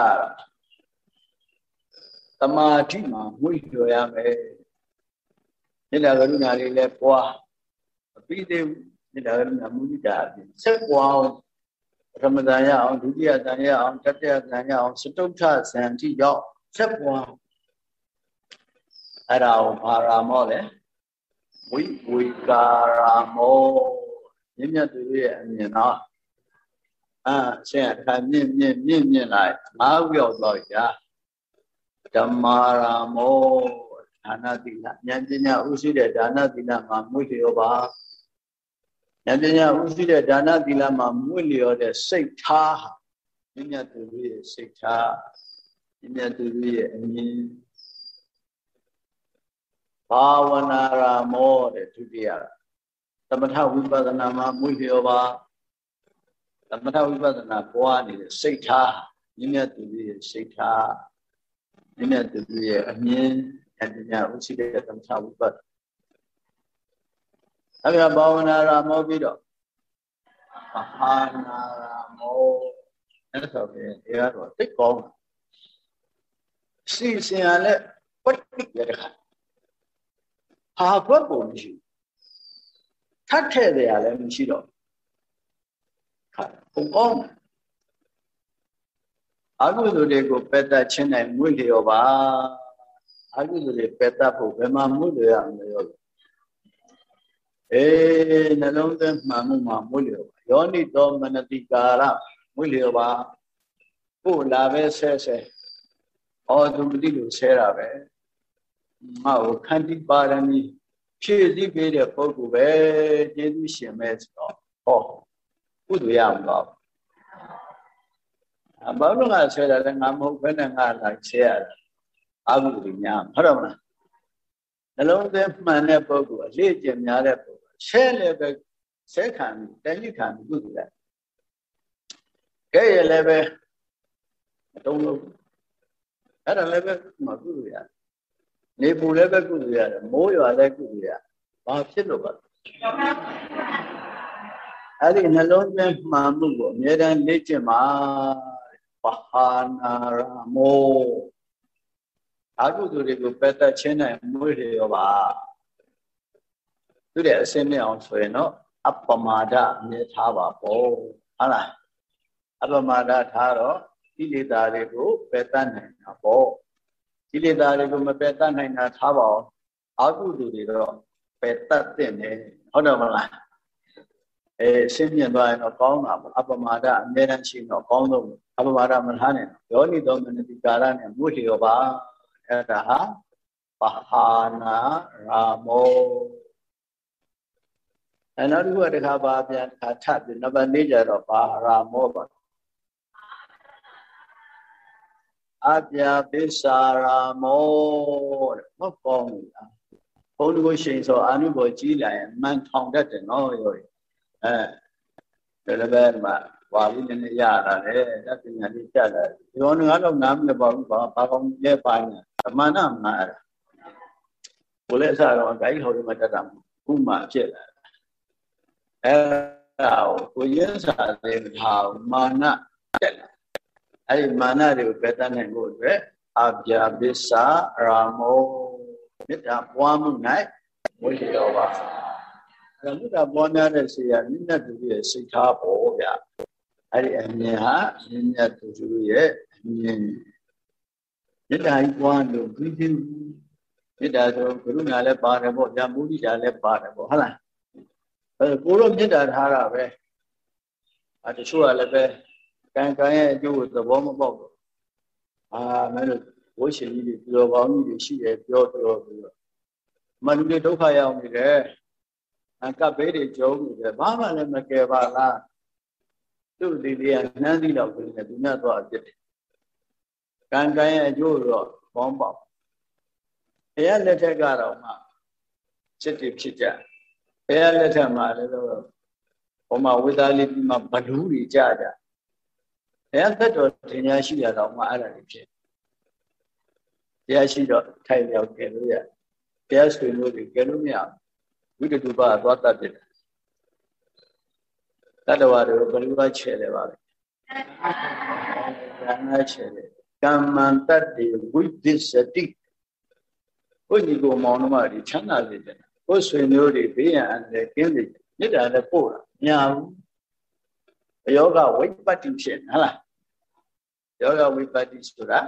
တမာတိမှာမွတ်လျော်ရမယ်မေတ္တာကရုဏာလေးလည်းပွားမပြီးသေးဘူးမေတ္တာကရုဏာမုဒိတာအပြင်ဆက်ပွားအောင်ပထမဇန်ရအောင်ဒုတိယဇန်ရအောင်တတိယဇန်ရအောင်စတုဋ္ဌဇန်တိရောက်ဆက်ပွားအဲ့ဒါကိုဘာရာမောလဲဝိကာရာမောမြင့်မြတ်သူရဲ့အမြင်တော့ဆင်းအခါမြင့်လိုက်ငါးခုရောက်တော့ကြာဓမ္မာရာမောဒါနသီလဉာဏ်ပညာဥရှိတဲ့ဒါနသီလမှာမွေ့လျောပါဉာဏ်ပညာဥရှိတဲ့ဒါနသီလမှာမွေ့လျောတဲ့စိတ်ထားမြင့်မြတ်သူရဲ့စိတ်ထားမြင့်မြတ်သူရဲ့အမြင်ဘာဝနာရာမောတဲ့ဒုတိယသမထဝိပဿနာမှာမွေ့လျောပါသမထဝိပဿနာပွားနေတဲ့စိတ်ထားမြင့်မြတ်သူရဲ့စိတ်ထားမြင့်မြတ်သူရဲ့အမြင်ဉာဏ်ပညာဥရှိတဲ့သမထဝိပဿနာအဲ့ဒါဘာဝနာရာမောပြီးတော့မဟာနာရာမောအဲ့ဒါဆိုရင်ဒီကတော့သိကောင်းစီစဉ်ရလဲပဋိရတဲ့ခါဟာဘတ်ပုံမရှိထပ်ထည့်တယ်ရလည်းမရှိတော့ခါပုံကောင်းအကုသိုလ်တွေကိုပယ်တတ်ခြင်းနိုင်မွေ့လျောပါအကုသိုလ်တွေပယ်တတ်ဖို့ဘယ်မှာမွေ့လျောရမလဲရောနှလုံးသွင်းမှန်မှုမှာမွေ့လျောပါယောနိတောမနတိကာရမွေ့လျောပါကိုယ်လာပဲဆဲသူမသိလို့ဆဲတာပဲငါ့ကိုခန္တီပါရမီဖြည့်ဆည်းပေးတဲ့ပုဂ္ဂိုလ်ပဲကျေးဇူးရှင်ပဲဆိုတော့ကုသိုလ်ရမှာပါဘာလို့ငါဆဲတာလဲငါမဟုတ်ဘဲနဲ့ငါလာဆဲရတာအကုသိုလ်များဟုတ်တယ်မလားနှလုံးသွင်းမှန်တဲ့ပုဂ္ဂိုလ်အလေးကျင့်များတဲ့ပုဂ္ဂိုလ်ဆဲလည်းပဲဆဲခံတန်ကြီးခံကုသိုလ်ရကဲရလည်းပဲမတုံးလို့အဲ့ဒါလည်းပဲမကုသိုလ်ရနေပူလည်းပဲကုသိုလ်ရတယ်မိုးရွာလည်းကုသိုလ်ရဘာဖြစ်လို့ပါအဲ့ဒီနှလုံးသွင်းမှန်မှုကိုအမြဲတမ်းလေ့ကျင့်ပါပဟာနာရမောအကုသိုလ်တွေကိုပယ်တတ်ခြင်းနဲ့မွေ့လျောပါသူတဲ့အစင်းနဲ့အောင်ဆိုရင်တော့အပမာဒအမြဲထားပါပေါ့ဟုတ်လားအပမာဒထားတော့ကိလေသာတွေကိုပယ်တတ်နိုင်တာပေါ့ကိလေသာတွေကိုမပယ်တတ်နိုင်တာထားပါအောင်အကုသိုလ်တွေတော့ပယ်တတ်တဲ့နေဟုတ်တယ်မလားရှင်းပြသွားရင်တော့ကောင်းတာပေါ့အပမာဒအမြဲတမ်းရှိတော့ကောင်းဆုံးအပမာဒမထားနဲ့ယောနိသောမနတိကာရနဲ့မွေ့လျောပါအဲ့ဒါဟာပဟာနာရာမောနောက်တစ်ခုတခါပါပြန်တစ်ခါထပ်ပြီးနံပါတ်၄ကျတော့ပါရာမောပါအပြာပိစ္ဆာရာမောတဲ့မပေါင်းဘူးလားဘုန်းတော်ရှင်ဆိုအာနုဘောကြီးလာရင်မှန်ထောင်တတ်တယ်နော်ရောဒါလည်းပဲမှာဘာလို့နည်းနည်းရတာလဲတပညာလေးတက်လာဒီကောင်ကတော့နားမလပါဘူးဘာကောင်းလဲပိုင်းဓမ္မနာမနာအဲ့ဘိုးလည်းအစတော့ဂိုင်းဟောဒီမှာတက်တာဥမာဖြစ်လာအဲ့ဒါကိုရင်းစားတဲ့ဟာမာနတက်လာအဲ့ဒီမာနတွေကိုပယ်တတ်နိုင်ဖို့အတွက်အပြာပစ္စာရာမောမေတ္တာပွားမှု၌ဝိလျောပါမေတ္တာပွားများတဲ့ဆရာမြင့်မြတ်သူရဲ့စိတ်ထားပေါ်ဗျအဲ့ဒီအမြင်ဟာမြင့်မြတ်သူရဲ့အမြင်မေတ္တာကြီးပွားလို့ပြီးသေးမေတ္တာဆိုကရုဏာလည်းပါတယ်ပေါ့ဗျာမုဒိတာလည်းပါတယ်ပေါ့ဟုတ်လားကိုတော့မေတ္တာထားတာပဲတချို့ကလည်းပဲကံရဲ့အကျိုးကိုသဘောမပေါက်ဘူးမယ်လို့ဘိုးရှင်ကြီးတွေပြောကောင်းကြီးတွေရှိတယ်ပြောပြီးတော့မလူတွေဒုက္ခရောက်နေတယ်ကပ်ဘေးတွေကြုံနေတယ်ဘာမှလည်းမကယ်ပါလားသူ့ဒီလေးကနှမ်းသီးတော့ကိုယ်နဲ့သူများသွားအပြစ်တယ်ကံကံရဲ့အကျိုးတော့ဘောင်းပေါက်တရားလက်ထက်ကတော့မှစစ်တွေဖြစ်ကြတရားလက်ထက်မှာလည်းတော့ဘုမဝိသလိတိမှာဘလူးတွေကြကြတရားသက်တော်တင်ညာရှိရတော့မှအဲ့ဒါတွေဖြစ်တရားရှိတော့ထိုင်ရောက်ကဲလို့ရတရားဆွေလို့ကဲလို့မရဝိတ္တုပသွားတတ်တယ်တတ္တဝါတွေကိုဘလူးကချဲတယ်ပါပဲဉာဏ်ချဲတယ်ကမ္မန္တတေဝိသစ္စတိဘုညီကိုမောင်နှမတွေချမ်းသာစေတယ်ဘုဆွေမျိုးတွေဘေးရန်အန္တရာယ်ကင်းစေတယ်မေတ္တာနဲ့ပို့တာမရဘူးယောဂဝိပတ္တိဖြစ်ဟုတ်လားယောဂဝိပတ္တိဆိုတာ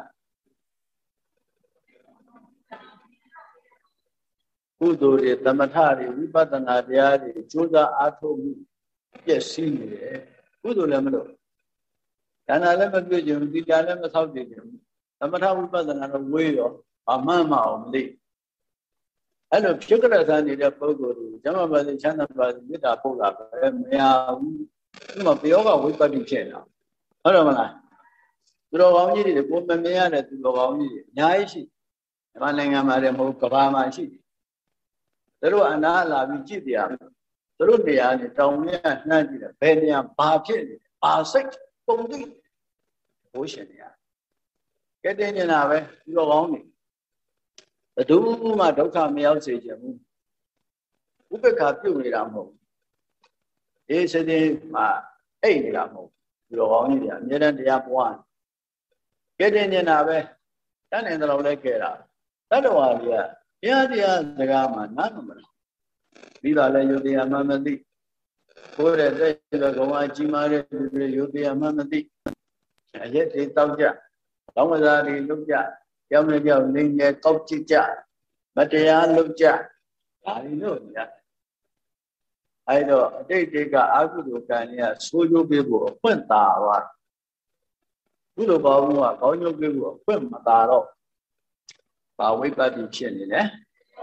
ကုသိုလ်တွေသမထတွေဝိပဿနာတရားတွေကြိုးစားအားထုတ်မှုပြည့်စည်နေတယ်ကုသိုလ်လည်းမလုပ်ဒါနလည်းမပြုတ်ကြဘူးသီလလည်းမဆောက်ကြဘူးသမထဝိပဿနာတော့ဝေးရောအမှန်မအောင်မသိအဲ့လိုဖြစ်ကြတဲ့ဆန်းနေတဲ့ပုဂ္ဂိုလ်တွေကျမ်းမာပါစေချမ်းသာပါစေမေတ္တာပို့လာပဲမရဘူးဒီမှာပယောဂဝိပတ္တိဖြစ်လာဟုတ်တယ်မလားသူတော်ကောင်းကြီးတွေကိုမမြင်ရတဲ့သူတော်ကောင်းကြီးတွေအများကြီးရှိမြန်မာနိုင်ငံမှာလည်းမဟုတ်ကမ္ဘာမှာရှိသူတို့အနာလာပြီးကြည့်တရားသူတို့တရားနဲ့တောင်မြတ်နှမ်းကြည့်တယ်ဘယ်နေရာဘာဖြစ်နေလဲဘာစိတ်ပုံသိဘိုးရှင်တွေကကဲတင်နေတာပဲသူတော်ကောင်းတွေဘယ်သူမှဒုက္ခမရောက်စေချင်ဘူးဥပ္ပခါပြုတ်နေတာမဟုတ်အေးစတဲ့မှာအိတ်နေတာမဟုတ်သူတော်ကောင်းကြီးတွေအမြဲတမ်းတရားပွားကဲတင်နေတာပဲတန်းနေတော့လဲကဲတာတတ္တဝါတွေကတရားစကားမှနားမမလားပြီးတော့လဲယုတ်တရားမှမသိကိုယ်ရဲ့တဲ့ကုံအကြီးမားတဲ့လူတွေယုတ်တရားမှမသိအရက်တွေတောက်ကြလောင်းကစားတွေလုပ်ကြကြောင်းနဲ့ကြောင်းနေငယ်ကောက်ကြည့်ကြမတရားလုပ်ကြဒါတွေလို့ညအဲ့တော့အတိတ်တွေကအာဟုတုကံကြီးကဆိုးကျိုးပေးဖို့အခွင့်သာသွားကုသိုလ်ကောင်းမှုကကောင်းကျိုးပေးဖို့အခွင့်မသာတော့ဘာဝိပတ္တိဖြစ်နေလဲ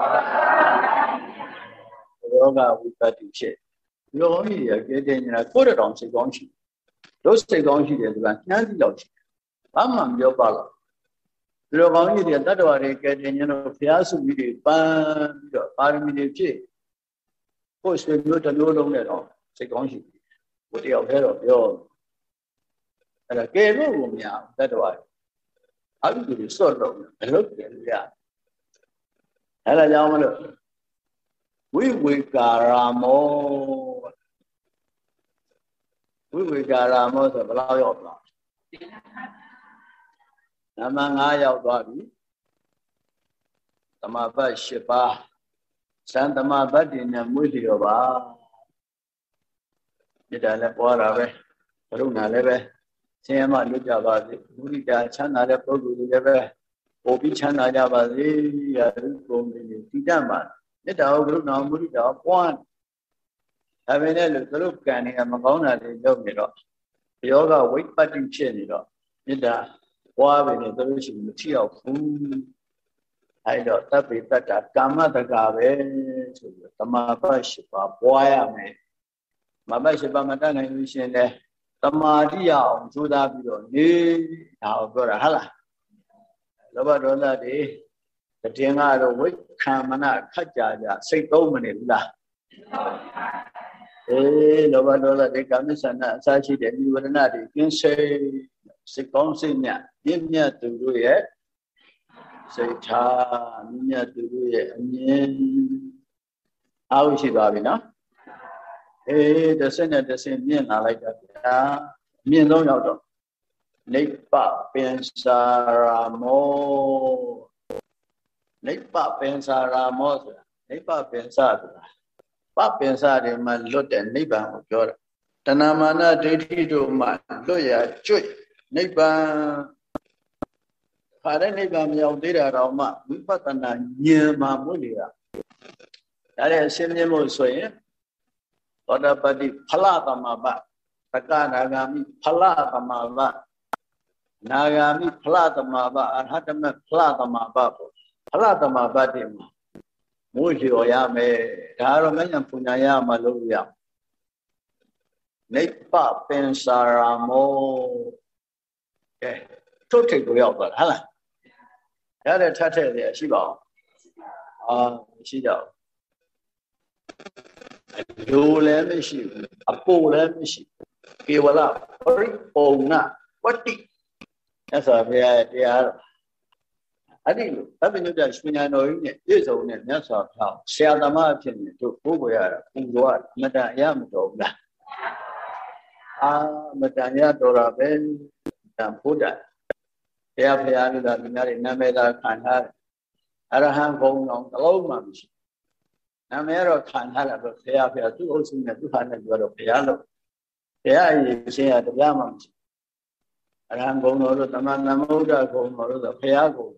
ယောဂဝိပတ္တိဖြစ်ဒီလိုကောင်းကြီးတွေကဲတဲ့နေတာကိုယ့်တောင်စိတ်ကောင်းရှိတို့စိတ်ကောင်းရှိတယ်ဆိုတာနှမ်းစီလောက်ရှိဘာမှမပြောပါဘူးဒီလိုကောင်းကြီးတွေတတ္တဝါတွေကဲတင်ရင်တော့ဘုရားစုကြီးတွေပန်းပြီးတော့ပါရမီတွေဖြည့်ကိုယ်ဆွေမျိုးတစ်မျိုးလုံးနဲ့တော့စိတ်ကောင်းရှိတယ်ဘုတယောက်တည်းတော့ပြောအဲ့ဒါကဲလို့ကိုမရဘူးတတ္တဝါအဲ့ဒီလိုစော့တော့ဘယ်လိုကြလဲရအဲ့ဒါကြောင့်မလို့ဝိဝေကာရမောဝိဝေကာရမောဆိုဘယ်လောက်ရောက်သွားနမ9ရောက်သွားပြီသမဘတ်10ပါးသံသမဘတ်တွေနဲ့မွေးလျော်ပါမေတ္တာလည်းပွားတာပဲကရုဏာလည်းပဲဆင်းရဲမှလွတ်ကြပါစေမုဒိတာချမ်းသာတဲ့ပုဂ္ဂိုလ်တွေလည်းပဲပို့ပြီးချမ်းသာကြပါစေရာဟုကုန်နေတည်တတ်ပါမေတ္တာကိုကရုဏာမုဒိတာပွားဒါပဲလေလို့သူတို့ကံတွေကမကောင်းတာတွေလုပ်နေတော့ယောဂဝိပတ္တိဖြစ်နေတော့မေတ္တာပွားပဲနဲ့တို့ရှိမထီရောက်ဘူးအဲ့တော့တပ်ပိတ္တာကာမတကာပဲဆိုပြီးသမာပတ်ရှိပါပွားရမယ်မပတ်ရှိပါမတတ်နိုင်လို့ရှင်လေသမာဓိရအောင်ကြိုးစားပြီးတော့နေဒါကိုပြောတာဟုတ်လားလောဘဒေါသတွေတည်ငါတော့ဝိခံမနာခက်ကြကြစိတ်သုံးမနေဘူးလားလောဘဒေါသတွေကာမဆန္ဒအစရှိတဲ့និဝရဏတွေကင်းစိတ်စိတ်ကောင်းစိတ်မြတ်မြင့်မြတ်သူတို့ရဲ့စိတ်ထားမြင့်မြတ်သူတို့ရဲ့အမြင်အားရှိသွားပြီနော်တစ်စက်နဲ့တစ်စက်မြင့်လာလိုက်တာဗျာမြင့်ဆုံးရောက်တော့နိဗ္ဗပင်စာရာမောနိဗ္ဗပင်စာရာမောဆိုတာနိဗ္ဗပင်စာဆိုတာပပင်စာတွေမှာလွတ်တဲ့နိဗ္ဗာန်ကိုပြောတာတဏမာနဒိဋ္ဌိတို့မှာလွတ်ရကျွတ်နိဗ္ဗာန်ခါတဲ့နိဗ္ဗာန်မရောက်သေးတာတော့မှဝိပဿနာဉာဏ်မှာမွေးနေတာဒါနဲ့အရှင်းမြင်ဖို့ဆိုရင်သောတာပတိဖလသမဘသက္ကနာဂာမိဖလသမဘ Nagami Platamaba and Hatama Platamaba Platamabatim Mujioyame Daraman Punaya Maluya Nepa Pensaramo Tote Goyaba Hala Yada Tate there Shiba Shida Yulemishi Apolemishi Kiwala Pona what that's a very I think having you that Spinano is only that's how share the martin to Puya, Pungua, Matayam Dogla. Matanya Dora Ben Buddha. Payana that Nameda can have Araham going on the low mums. Namero can have a fair two also in the 200 piano. There you say at the Yamams. Araham going over the Manamoda going over the Piago.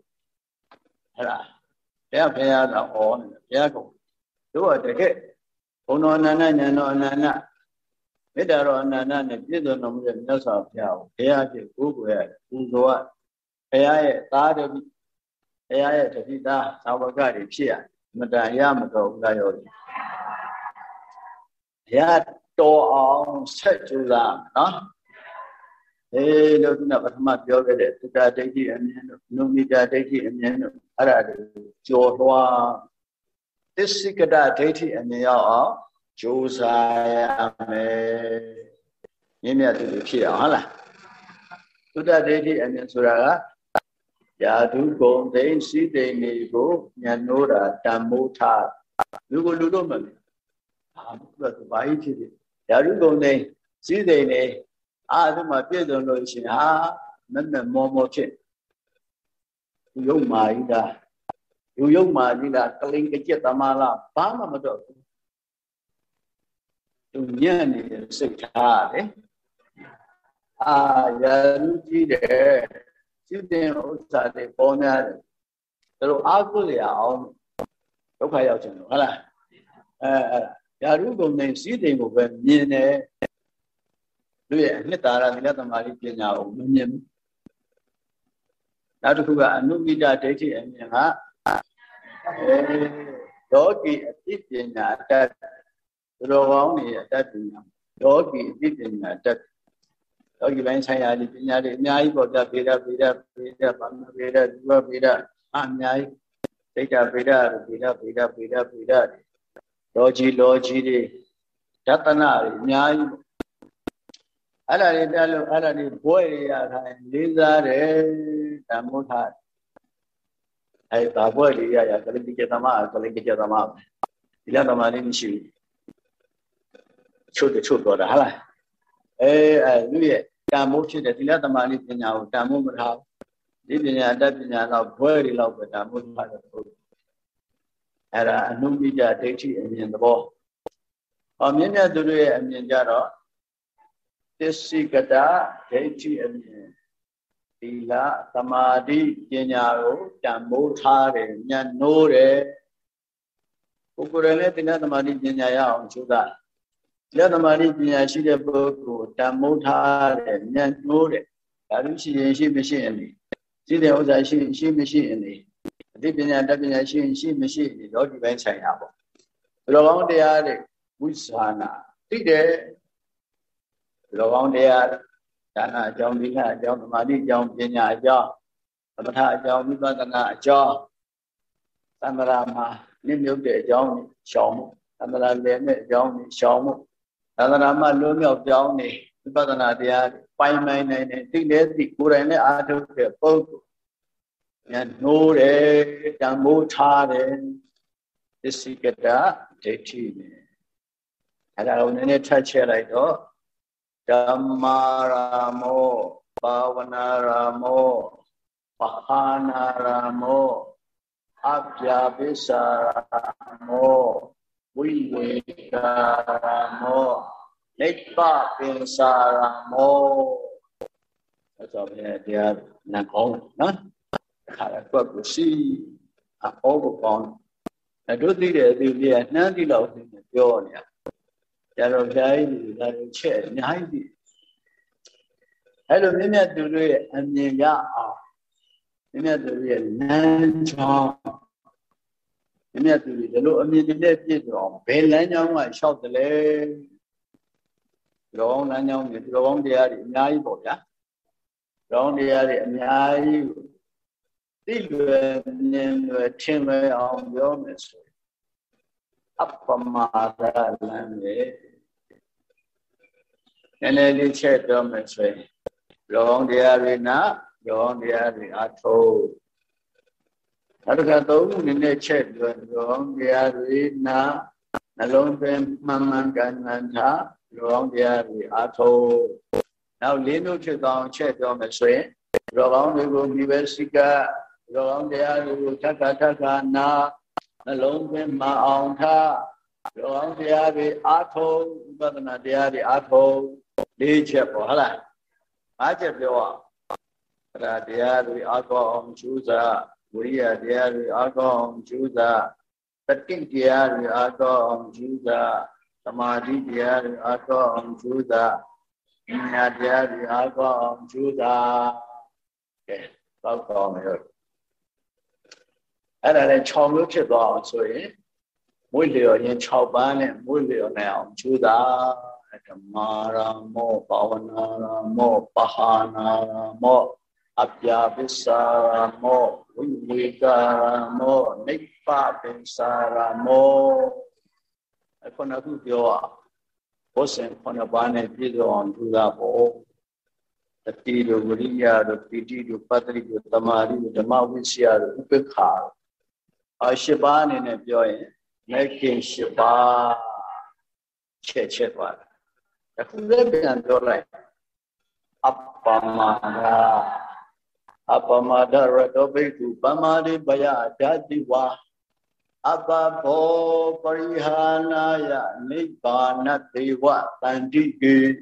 Payana on Piago. Do it again. Oh no, Nana. Medaro Nana, you don't know the nurse of Yao. Payaki, Google, Uzoa. Payay, Tadi, Payay, Tavida, Savagari, Chia, Madayamato, Layo. Yat to on set to them, no? Hey, looking up at my yoga, to that day and no media day and Arad, Joa. This Sikada deity and they are Josiah me. Nimia to the Kia, Hala. To that deity and Suraga. Yadu go, they see they may go, Yanora, Damota. You go to them. But why did it? Yadu go, they see they may. I my beard no she Momo chin. You my you Marina, calling the Jetamala, Bama. To Yanni, sick hard, Yaruji there. Children outside the corner. So ugly out. Okay, Hala. Yarugo name sitting over Nine. Nitara, the other Maripina, Union. Natuka, Numida, Dati, and Yama. Doggy, a tipping at that. Only at that. Doggy, tipping at that. Doggy Van Sayadi, Nai, got that Vida, Nai, take a Vida. Logi, Tatana, Nai. Alani, boy, Liza, Tamuta. I avoid it. I get them out. The other man in shoe. Shoot the truth or the hala. Louis, Tamuchi, the other man in our Tamu house. Living at that in our very love with Tamu. Had a new media dati in the ball. Omnia do and Yara. This Sikata, dati and Ila, Tamadi, Genaro, Tambotare, Yanore, Ukurene, the other money in Yaya on Sudan. The other money in Yashida Boku, Tambotare, Yanore, Arushi, she machine. See the other she machine. Dipping and dubbing she machine, not even saying up. Long they are, Wusana, Tide, long they are. Dana John Vina, John Madi, John Pina, John, Amata, John Vipatana, John, Samarama, Nimu, John, Shom, Samara Leme, John, Shom, Samarama, Lumi of Johnny, Vipatana, the 5 men and think that the Kurane out of the boat. And no, Damotare, the secret, Tati. And I only touch it like that. Dhammaramo, Bhavanaramo, Pahanaramo, Abhyabhisaramo, Vivekaramo, Nipa Pinsaramo. That's all they are not all, no? What we see are overgone. I don't think they are not allowed in the Georgia. There are very chair, 90. Hello, Mimia to do it, and ya are. Mimia to do it, land charm. Mimia to do it, the low immediate wrong. Pay I shout the leg. Long Lanyong, the long the area, Naibo, ya. Long the area, Nai. The timber on your mystery. Up from Mother Land. And then check the mystery. Long the area, long the area, I told. I got those in the check, long the area, alone them, Mamma Gananta, long the area, I told. Now, Lino check on check on the train. Long the Universica, long the area, Taka na, alone them, Ma on ta, long the area, I told, but not the area, I told. They check for her. I check the one. Radiari agam chuza, Buria diari agam chuza, Takin diari agam chuza, Samadhi diari agam chuza, Inya diari agam chuza. Okay, bao gồm rồi. Ở đây là trong lúc trước đó rồi, mỗi liều những chào bán này, mỗi liều nào chuza, Dhammara mo, Pahana mo. Abya Visara mo, Vivigara mo, Nipa Visara mo. I cannot do your person on a banner video on to the ball. The Tido, Uriya, the Piti, the Patri, the Tamari, the Mavisia, the Upekar. I Shaban in a joy, making Shaba Chechepa. The Kulebi and Dore Apamara. Apamadara dobetu pamadi baya dadiwa Ababo parihanaya nibbana dewa tandiki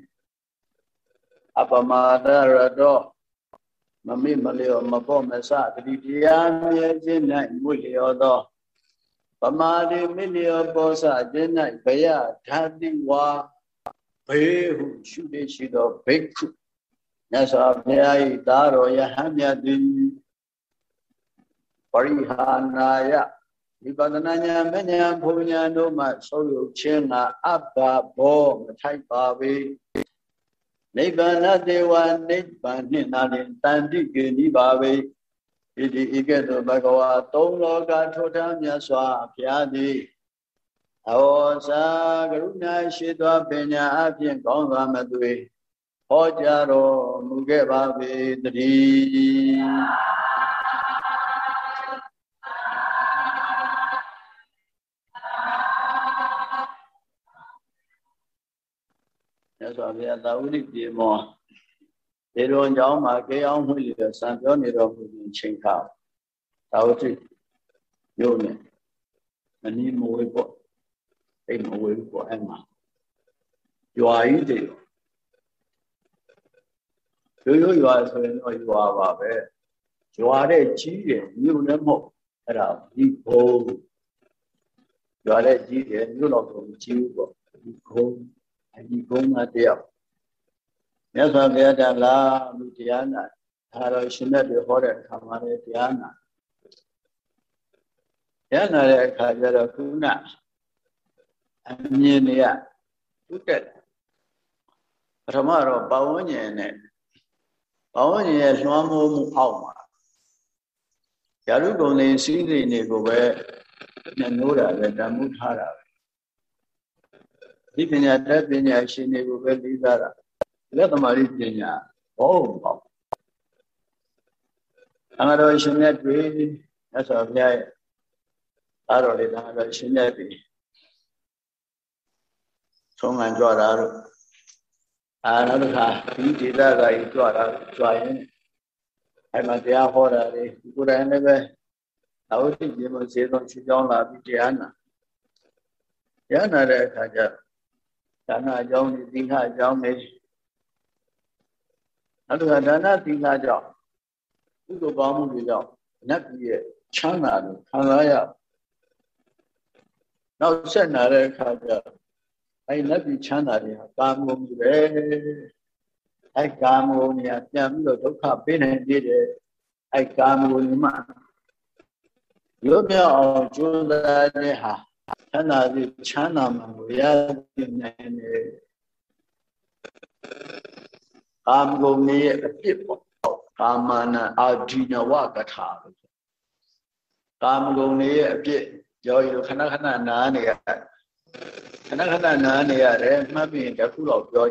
Apamadara do Mami maleo mabo mesa tridiya miye jinai muleo do Pamadi mileo bosa jinai baya dadiwa Behu shude shido bhikkhu Nasa Vyai Daro Yahamyadi Parihanaya Vipadananya Menya Punya Noma Soyo Chenga Abba Bo Matai Babi Nibbana Dewa Nibbaninarin Tandiki Nibabi Idi Iketo Bhagawa Tongloka Totamya Swa Pyadi Aosa Garuna Shidwa Penya Apyen Kongwa Madui Hojaro Mugeba Vidri That's why we are the only more. They don't know my gay on William, San Donio in Chinka. Tauti, Union. And need more for a more for Emma. You are eating. You are saying, oh, you are there. You are a cheating, you know, around people. You are a cheating, you know, from Chico, and you go not there. Yes, I'm there, La Luciana, Harashina, the horror, Kamare Diana. Yana, Kajara Kuna, and Yenia, look at Ramaro, Baonia. Only as one more hour. Yarugo in Sydney Nigobe, Nanura, and Damutara. Even at that Vinya, she never very better. Let the Maritina. Oh, another Shinet really, that's a guy. I don't know, Shinet. So my daughter. Another car, he did that. I got out trying. I'm at the Ahora, good anyway. I would think you must say, don't you don't love Diana. Diana, Dana Jones, Dinka Jones. I do Dana Dinka job. You go bomb with job. Not yet. China, Kanaya. Now send another car. I love you, China. Bomb with ai cam ngô nhà nhắm rồi tốt hợp bên này đi để ai cam ngô mà lúc nào chúng ta đi ha thế nào thì chán nào mà người ta này cam ngô này tiếp cam na ajinawa katha cam ngô này tiếp rồi khana khana na này khana khana na này đấy mà mình đã phụ lộc rồi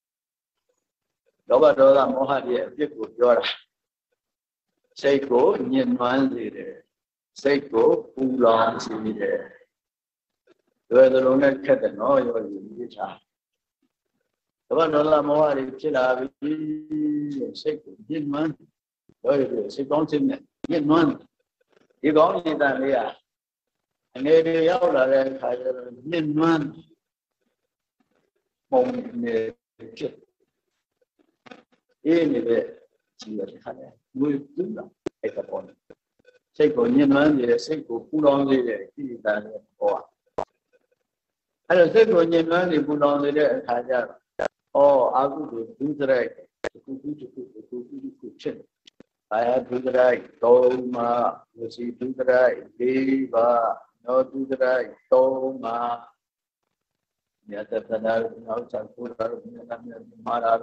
đó là mô hạt địa tiếp của do là xây cố nhân văn gì đấy xây cố phù lòng gì đấy rồi đó là cái đó nó rồi gì cha đó là mô hạt địa chỉ là vì xây cố nhân văn rồi xây con chim này nhân văn cái con gì ta đây à nghe đi giáo là phải nhân văn mong nghề chết ini be chỉ là cái này nuôi đúng là cái tập quán xây cổ nhân văn gì xây cổ phù long gì đấy cái gì ta này có hay là xây cổ nhân văn gì phù long gì đấy khai ra aku tu tu terai tu chen ayah tu terai toma mesti tu terai deva no tu terai toma ya tertadar no campur marar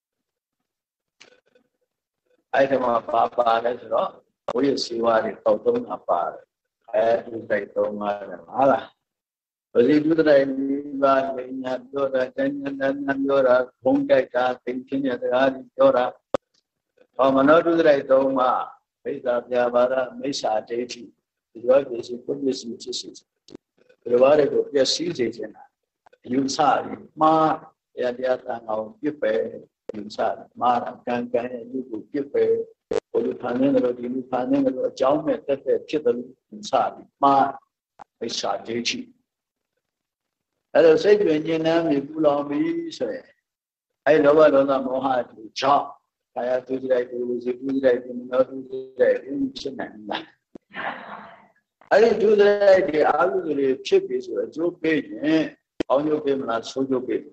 ai mà ba đấy rồi ôi siwa thì tàu tôm apa tu terai toma là rồi đi tu terai deva nhà do ra chân do ra không cái cả tính nhà ra đi do ra mà nó tu terai toma bây giờ nhà bà ra mấy xã chế thì rồi cái gì cũng biết gì chứ rồi bà đây có biết gì chứ nào yêu xã thì mà ya dia tăng ao biết về yêu xã mà càng yêu cũng biết về ôi phản ứng rồi đi phản ứng rồi cháu mẹ tất cả chết rồi yêu xã mà mấy xã chế thì rồi xây dựng như nào thì cũng làm gì rồi ai đó là mô hạt thì cho ai tu terai tu terai nó tu terai những chuyện này ai tu terai thì áo người chết bị rồi chỗ bị nhé bao nhiêu bị mà số chỗ bị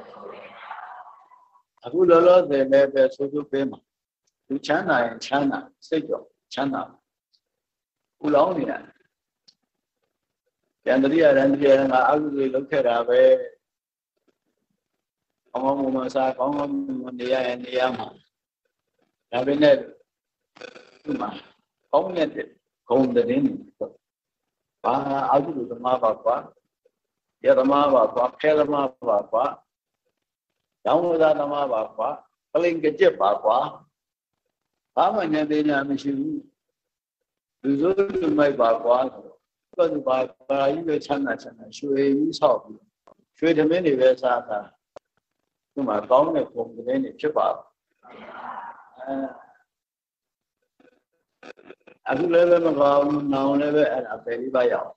aku lolo thì về số chỗ bị mà tu chán này xây dựng chán này u lâu nè cái anh đi là áo người lúc kia là về ông mà sao ông đi mà là bên này mà không nhận được không được đến và áo người mà bảo quá ya mà bảo quá khe mà bảo quá giống ra mà bảo quá linh cái chết bảo quá mà nhận đến là mình chịu từ rồi mới bảo quá còn bảo những cái chân này suy nghĩ sao suy thêm cái về sao ta nhưng mà có này không được đến chết bảo aku level mà còn nào level là phải đi bao giờ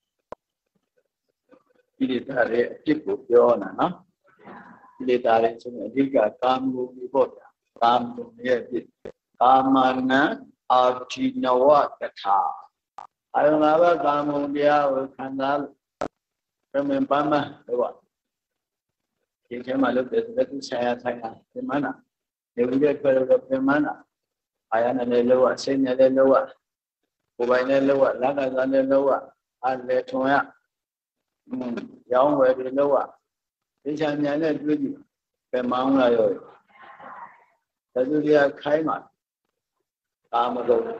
đi ta để tiếp tục cho nó đi ta để cho mình đi cả cam luôn đi bộ cam luôn đi kamana ajinawa katha ai mà ba cam luôn đi ao khăn đá rồi mình bám mà đúng không cái mà lúc đấy cái xe thay à cái mà nè nếu như cái mà nè ai anh này lâu à sinh này lâu à cô bạn này lâu à lá cây này lâu à anh này thôi à giống vậy thì lâu à cái xe này này cái gì cái mong là rồi cái thứ đi khai mà cam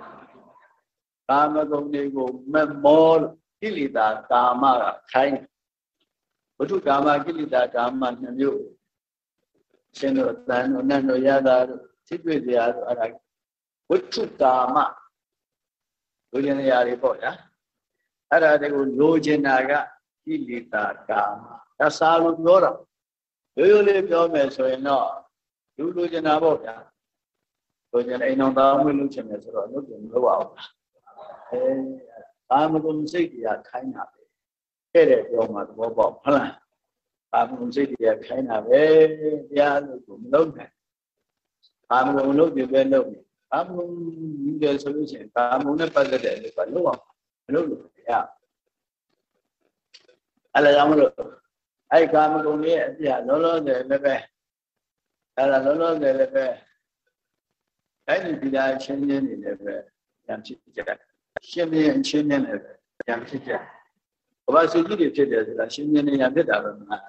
đi cũng mà mol cái gì ta cam mà khai bất cứ cam mà cái gì ta cam mà nhiều xem rồi ta nó nói ra đó thích cái gì à bất cứ cam mà đối với nhà đi bộ nhá ở đây thì cũng lôi trên này cái gì ta cam ta sao luôn đó rồi đối với cho mẹ rồi nó lôi trên nào bộ nhá rồi nhà này nó ta mới lôi trên này rồi nó cũng lôi vào cam cũng xây thì khai nhà cái này cho mà bộ bộ phải là cam cũng xây thì khai nhà về nhà cũng lớn này cam cũng lớn thì bên đâu cam cũng những cái solution cam cũng nó phải cái để phải đúng không lúc ya ala giống rồi ai cam cũng nghe thì nó để về là nó về là về cái gì thì là千年里的呗，两千年，千年千年的呗，两千年。我把手机里贴的是了，千年的两千大了嘛，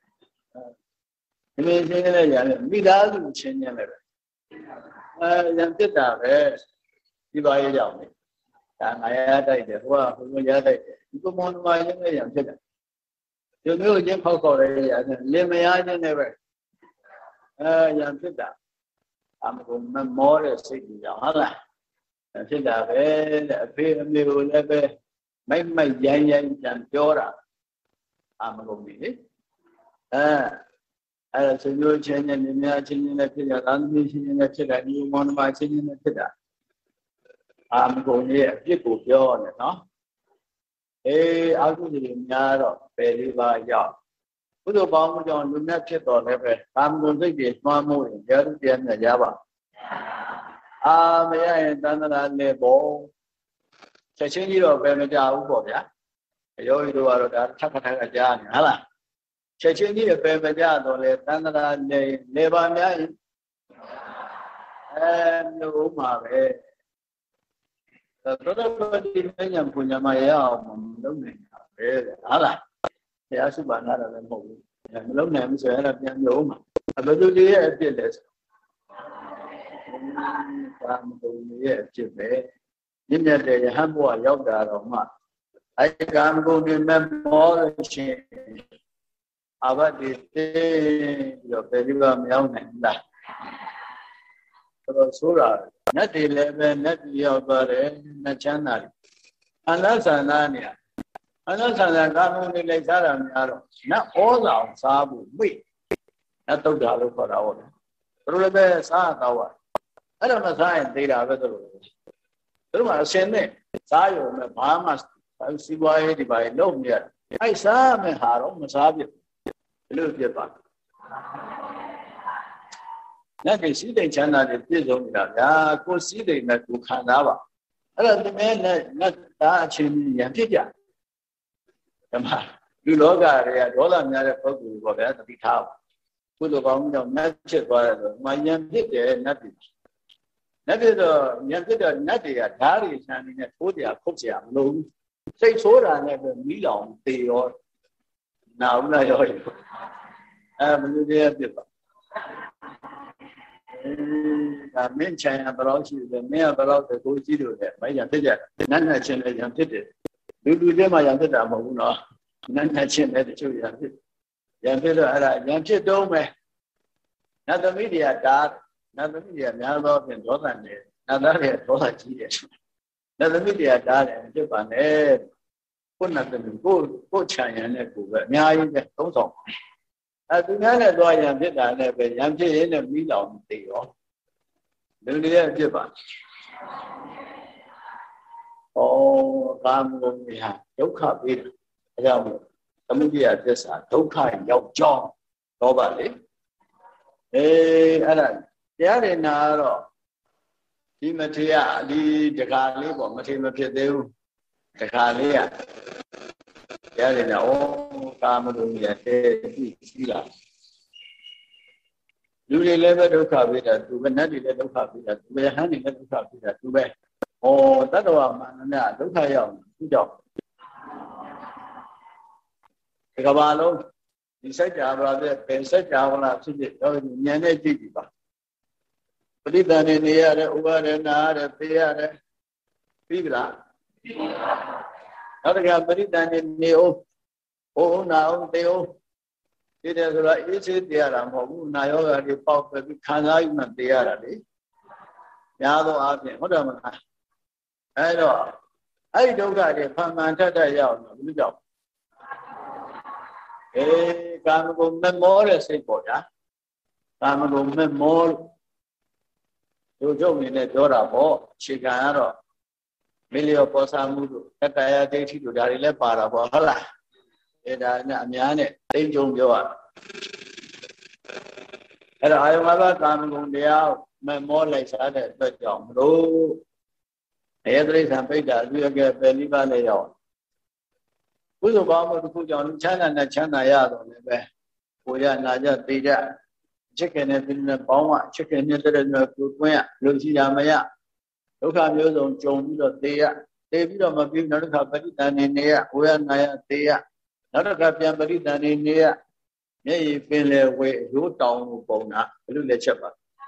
因为千年的两没大就千年了呗，两千大呗，一把一样的，但俺也带的，我也带的，你不忙的话，应该两千的，有没有人考考的也是，连没眼睛的呗，两千大。I'm going to more city là thế là về nhiều là về mấy dàn dàn cho ra I'm going đi là sự yêu chuyện này mình chuyện này thì là anh đi chuyện này thì là nhiều món mà chuyện này thì là I'm going đi cái cuộc chơi này nó ai cũng đi nhà rồi về đi vào giờ bây giờ bao nhiêu chỗ chúng ta chết rồi về I'm going đi cái mà mua giờ tiền là giá bao mấy anh ta là nghề bộ sẽ xin đi rồi về mình chào bộ nhá rồi rồi đã chắc chắn là cha nhá là sẽ xin đi về mình chào rồi ta là nghề bao nhá nếu mà về tôi đâu đi mấy nhà phụ nhà mày không lúc này về là thì ở số bạn là một lúc này mình sẽ là nhà đủ mà bây giờ đi em biết đấy làm công nghiệp chế biến, những nhà để ham mua giàu cả rồi mà, ai làm công nghiệp mà mua gì, à vậy thì rồi bây giờ mình giàu này là, rồi số rồi, nhất thì là bên nhất giàu rồi, nhất chán này, anh nói sao nè, anh nói sao là làm công nghiệp lấy sao làm nhà rồi, nó ổn rồi sao bù bì, nó tốt cả lúc đó rồi, rồi bây sao tao vậy? Ở đâu mà sai thì là cái đó rồi mà xem này sai rồi mà phá mà si quay thì phải lâu nhỉ ai sai mà hà rồi mà sai biết lưu biết bạn nãy cái sĩ đề chân là để dùng là ya cô sĩ đề là cũng khá là vậy ở đâu thì mấy nó đã chuyên nhận biết ya mà lưu lót cái đó là nhà để có người có vẻ là bị thao cô đồ bóng trong nát chết qua rồi mà nhận biết để nát đi nát đi rồi nhận biết được nát thì đá đi sang này phố thì không chỉ luôn xây số ra này về mỹ lòng tì rồi nào cũng là rồi mình đi biết mình chạy hàng bao nhiêu rồi mình bao nhiêu thì chỉ được đấy mấy nhận thế chứ nát là chuyện này nhận thế đấy lưu thế mà nhận thế là một nó nát là chuyện này thì chưa nhận thế rồi là nhận thế đâu mà nát là mấy điều đá nát là mấy điều nhà đó thì rõ ràng này nát là thì rõ ràng chi đấy nát là mấy điều đá này chứ bạn này con nát là cô chạy nhà này cũng vậy nhà như vậy tổng tổng thứ nhất là đòi nhận thế đá này về nhận thế là mỹ lòng tì rồi đừng đi chứ bạn làm công việc dấu khá biết rằng tấm địa thế sản dấu khá giàu cho đó bạn đấy là giá này nào rồi đi mà thì đi chợ cá lý bỏ mà thì mà phía đều chợ cá lý giá này nào làm công việc thế gì là lưu đi lên với dấu khá biết là tụi bên này đi lên dấu khá biết là tụi bên hắn đi lên dấu khá biết là tụi bên tất cả mà nó là dấu khá giàu cũng giàu thì các bạn luôn đi sách trả vào đây bên sách trả vào là cái gì đó nhà này gì vậy bây giờ này này là uống này na là bia này bia là đó là bây giờ này này ô nào tiêu thì đây là ý chí tiền là một nào là đi bao cái khán giả mà tiền là đi nhà đó áp dụng hết rồi mà ai đó ai đâu cả để phàm man thật là giàu nó cũng giàu cảm ơn mình mua rồi xin bỏ ra cảm ơn mình mua rồi cho mình này cho ra bỏ chỉ cả rồi mình liệu có sao mua được tất cả cái thứ đó đi lấy para bỏ hết là cái đó là nhà này tính chung cho à cái đó ai mà ba cảm ơn điều mình mua lại sao để tôi chọn rồi ấy đấy sản phẩm đã đưa cái bên đi vào này rồi bây giờ bao nhiêu khu chọn chán là chán này à rồi này về bây giờ là giờ đi ra chicken in the bomb, chicken in the Lucia, look at you on John there. David of a big not a better than in there, where Naya there. Not a better than in there. Nay, feel away, you down, Bona, little chapter.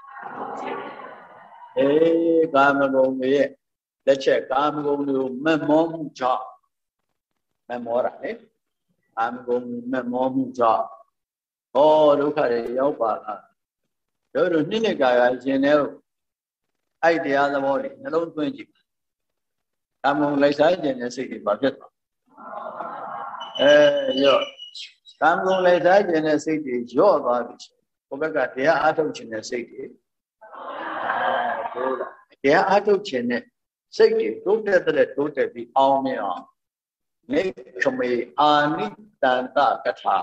Eh, come go me. Let's check, I'm going to mom job. Memora, eh? I'm going to mom job. Oh, look at it, Yopa. You're a nigga, as you know. Idea the body, hello 20. I'm on like I didn't say it, but yo. I'm on like I didn't say it, your garbage. Omega, they are out of China city. They are out of China. City, don't be on me on. Make me Ani Danta Kata.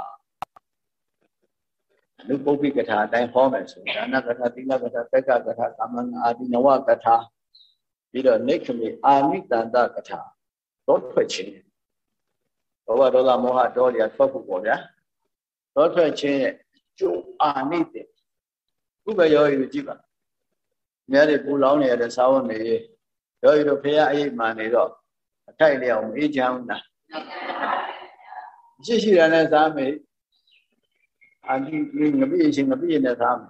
Look over Kata, then Homes, another Tina Kata, Pekka Kata, Kaman Adinawa Kata. Either make me Ani Danta Kata. Don't question it. Over Dola Moha Dolia Tokuboya. Don't question it. You are needed. Who by your Jiba? Nearly pull on at the sound. Yo, you pay a money. A tiny on each young. She ran as army. And he bring a being a being at army.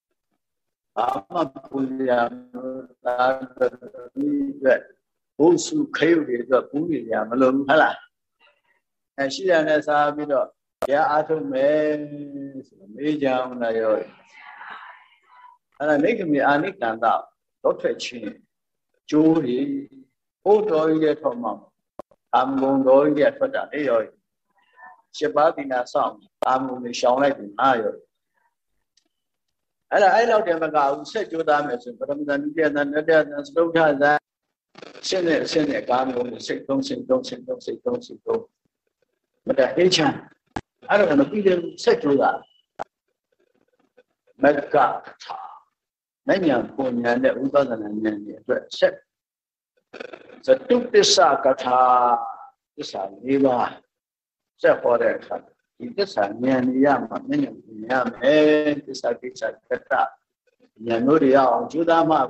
Who's who killed the Puliam alone? And she ran as army. Yeah, I told me, young. And I make me a nick and out. Don't fetch him. Julie, who do you get from mom? I'm going to get for that. Shabatina song. I'm going to show like an iron. And I know them about set your damage, but I'm going to get another slow time that send it, I'm going to say, don't. But the agent, I don't want to be them set to that. Mega. Many are going and that 2009 set. So took this Sakata, this are Niva, set for that. This are Yama, many of Yam, this are Kata, Yanuria, Judama,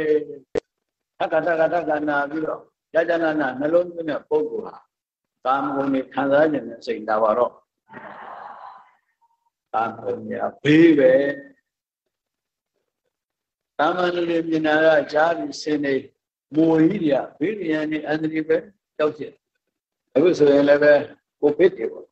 Takatagana, Yadana, Melon, Pogua, Tam only Kandan and Saint Navarro. Tam only a baby. Tamanuli Minara, Jari, Sene, Moidia, Billiani, and River, Delta. I was a level, Copetia,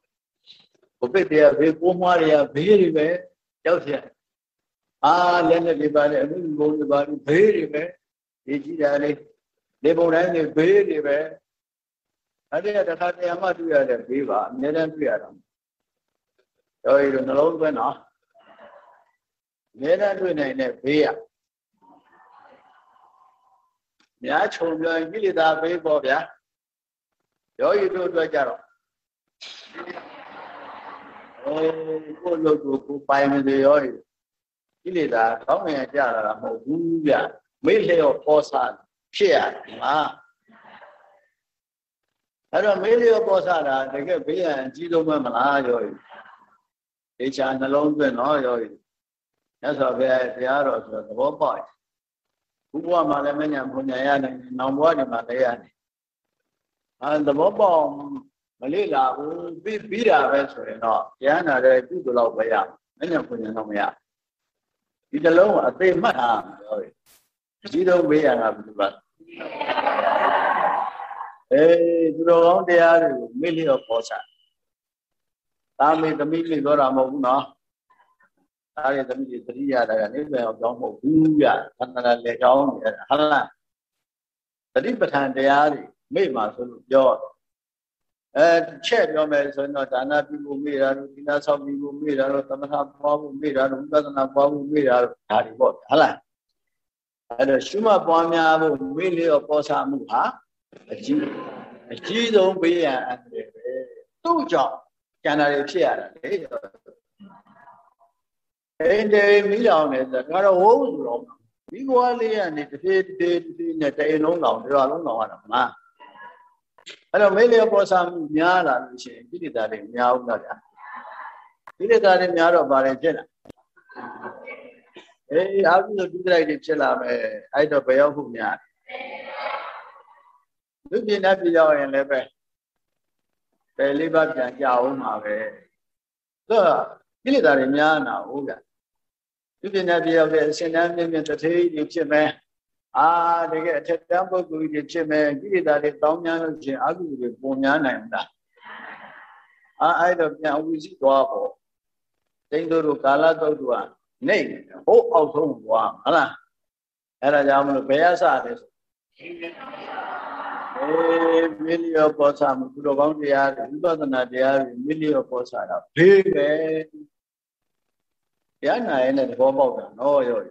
Pumaria, very well, Delta. Ah, Leonard Libani, I will go to body very well, Ejidari, Leborani, very well. I did a Katayama to the Viva, Nedan Piaram. Oh, you don't know when off. Nedan to the Via. Yeah, children, really that way, Bob, yeah. Yo, you do the job. Oh, go look, go buy me the oil. Really that, how many jara, yeah, Milly or Posan, share, ah. I don't Milly or Posada, they get beer and Gido Mamma, each and alone when oil. That's a very arrows of the whole boy. Who were Malamania Punayan and Namwadi Malayan. And the Bobo Malila will be beat up as well. Yana, they do the love by Yam, many of Punanomia. It's alone, I say, Madam. You don't wait and have to run. Hey, you know, they are million of Posa. I made the million go Ramona. I had the million 3 years of Domo, and I let down Hala. The different time they are made my job. Check your medicine, not another people made out of some people made out of some problem made out of problem made out of Haribot. Hala. And a Shuma Bomia really of Posa Muha, a G don't be and 2 jobs. Can I appear? And they meet on it, the car old wrong. We go only and it did they no longer, there are no one. I don't really about some Yara, she did that in Yara. Did that in Yara Barajena. အာဟုဒုတိယတွေဖြစ်လာမယ်အဲ့တော့ဘယ်ရောက်ဖို့များလူပြင်းတဲ့ပြရောက်ရင်လည်းပဲတယ်လေးပါပြန်ကြအောင်မှာပဲသူကကိလေသာတွေများနာဟုတ်ကလူပြင်းတဲ့ပြရောက်တဲ့အရှင်တန်းမြင့်မြင့်တထေးကြီးဖြစ်မယ်တကယ်အထက်တန်းပုဂ္ဂိုလ်ကြီးဖြစ်မယ်ကိလေသာတွေတောင်းများလို့ချင်းအာဟုတွေပုံများနိုင်လားအဲ့တော့ပြန်ဝီစီသွားပေါ့တိန်တို့ကာလတုတ်တို့ကနေဟိုးအောက်ဆုံးသွားဟုတ်လားအဲ့ဒါကြောင့်မလို့ဘယ်ရစလဲဆိုမီလီယောပေါ်စာမှုသူတော်ကောင်းတရားတွေဝိပဿနာတရားတွေမီလီယောပေါ်စာတာဘေးပဲတရားနာရင်လည်းသဘောပေါက်တာနော်ရော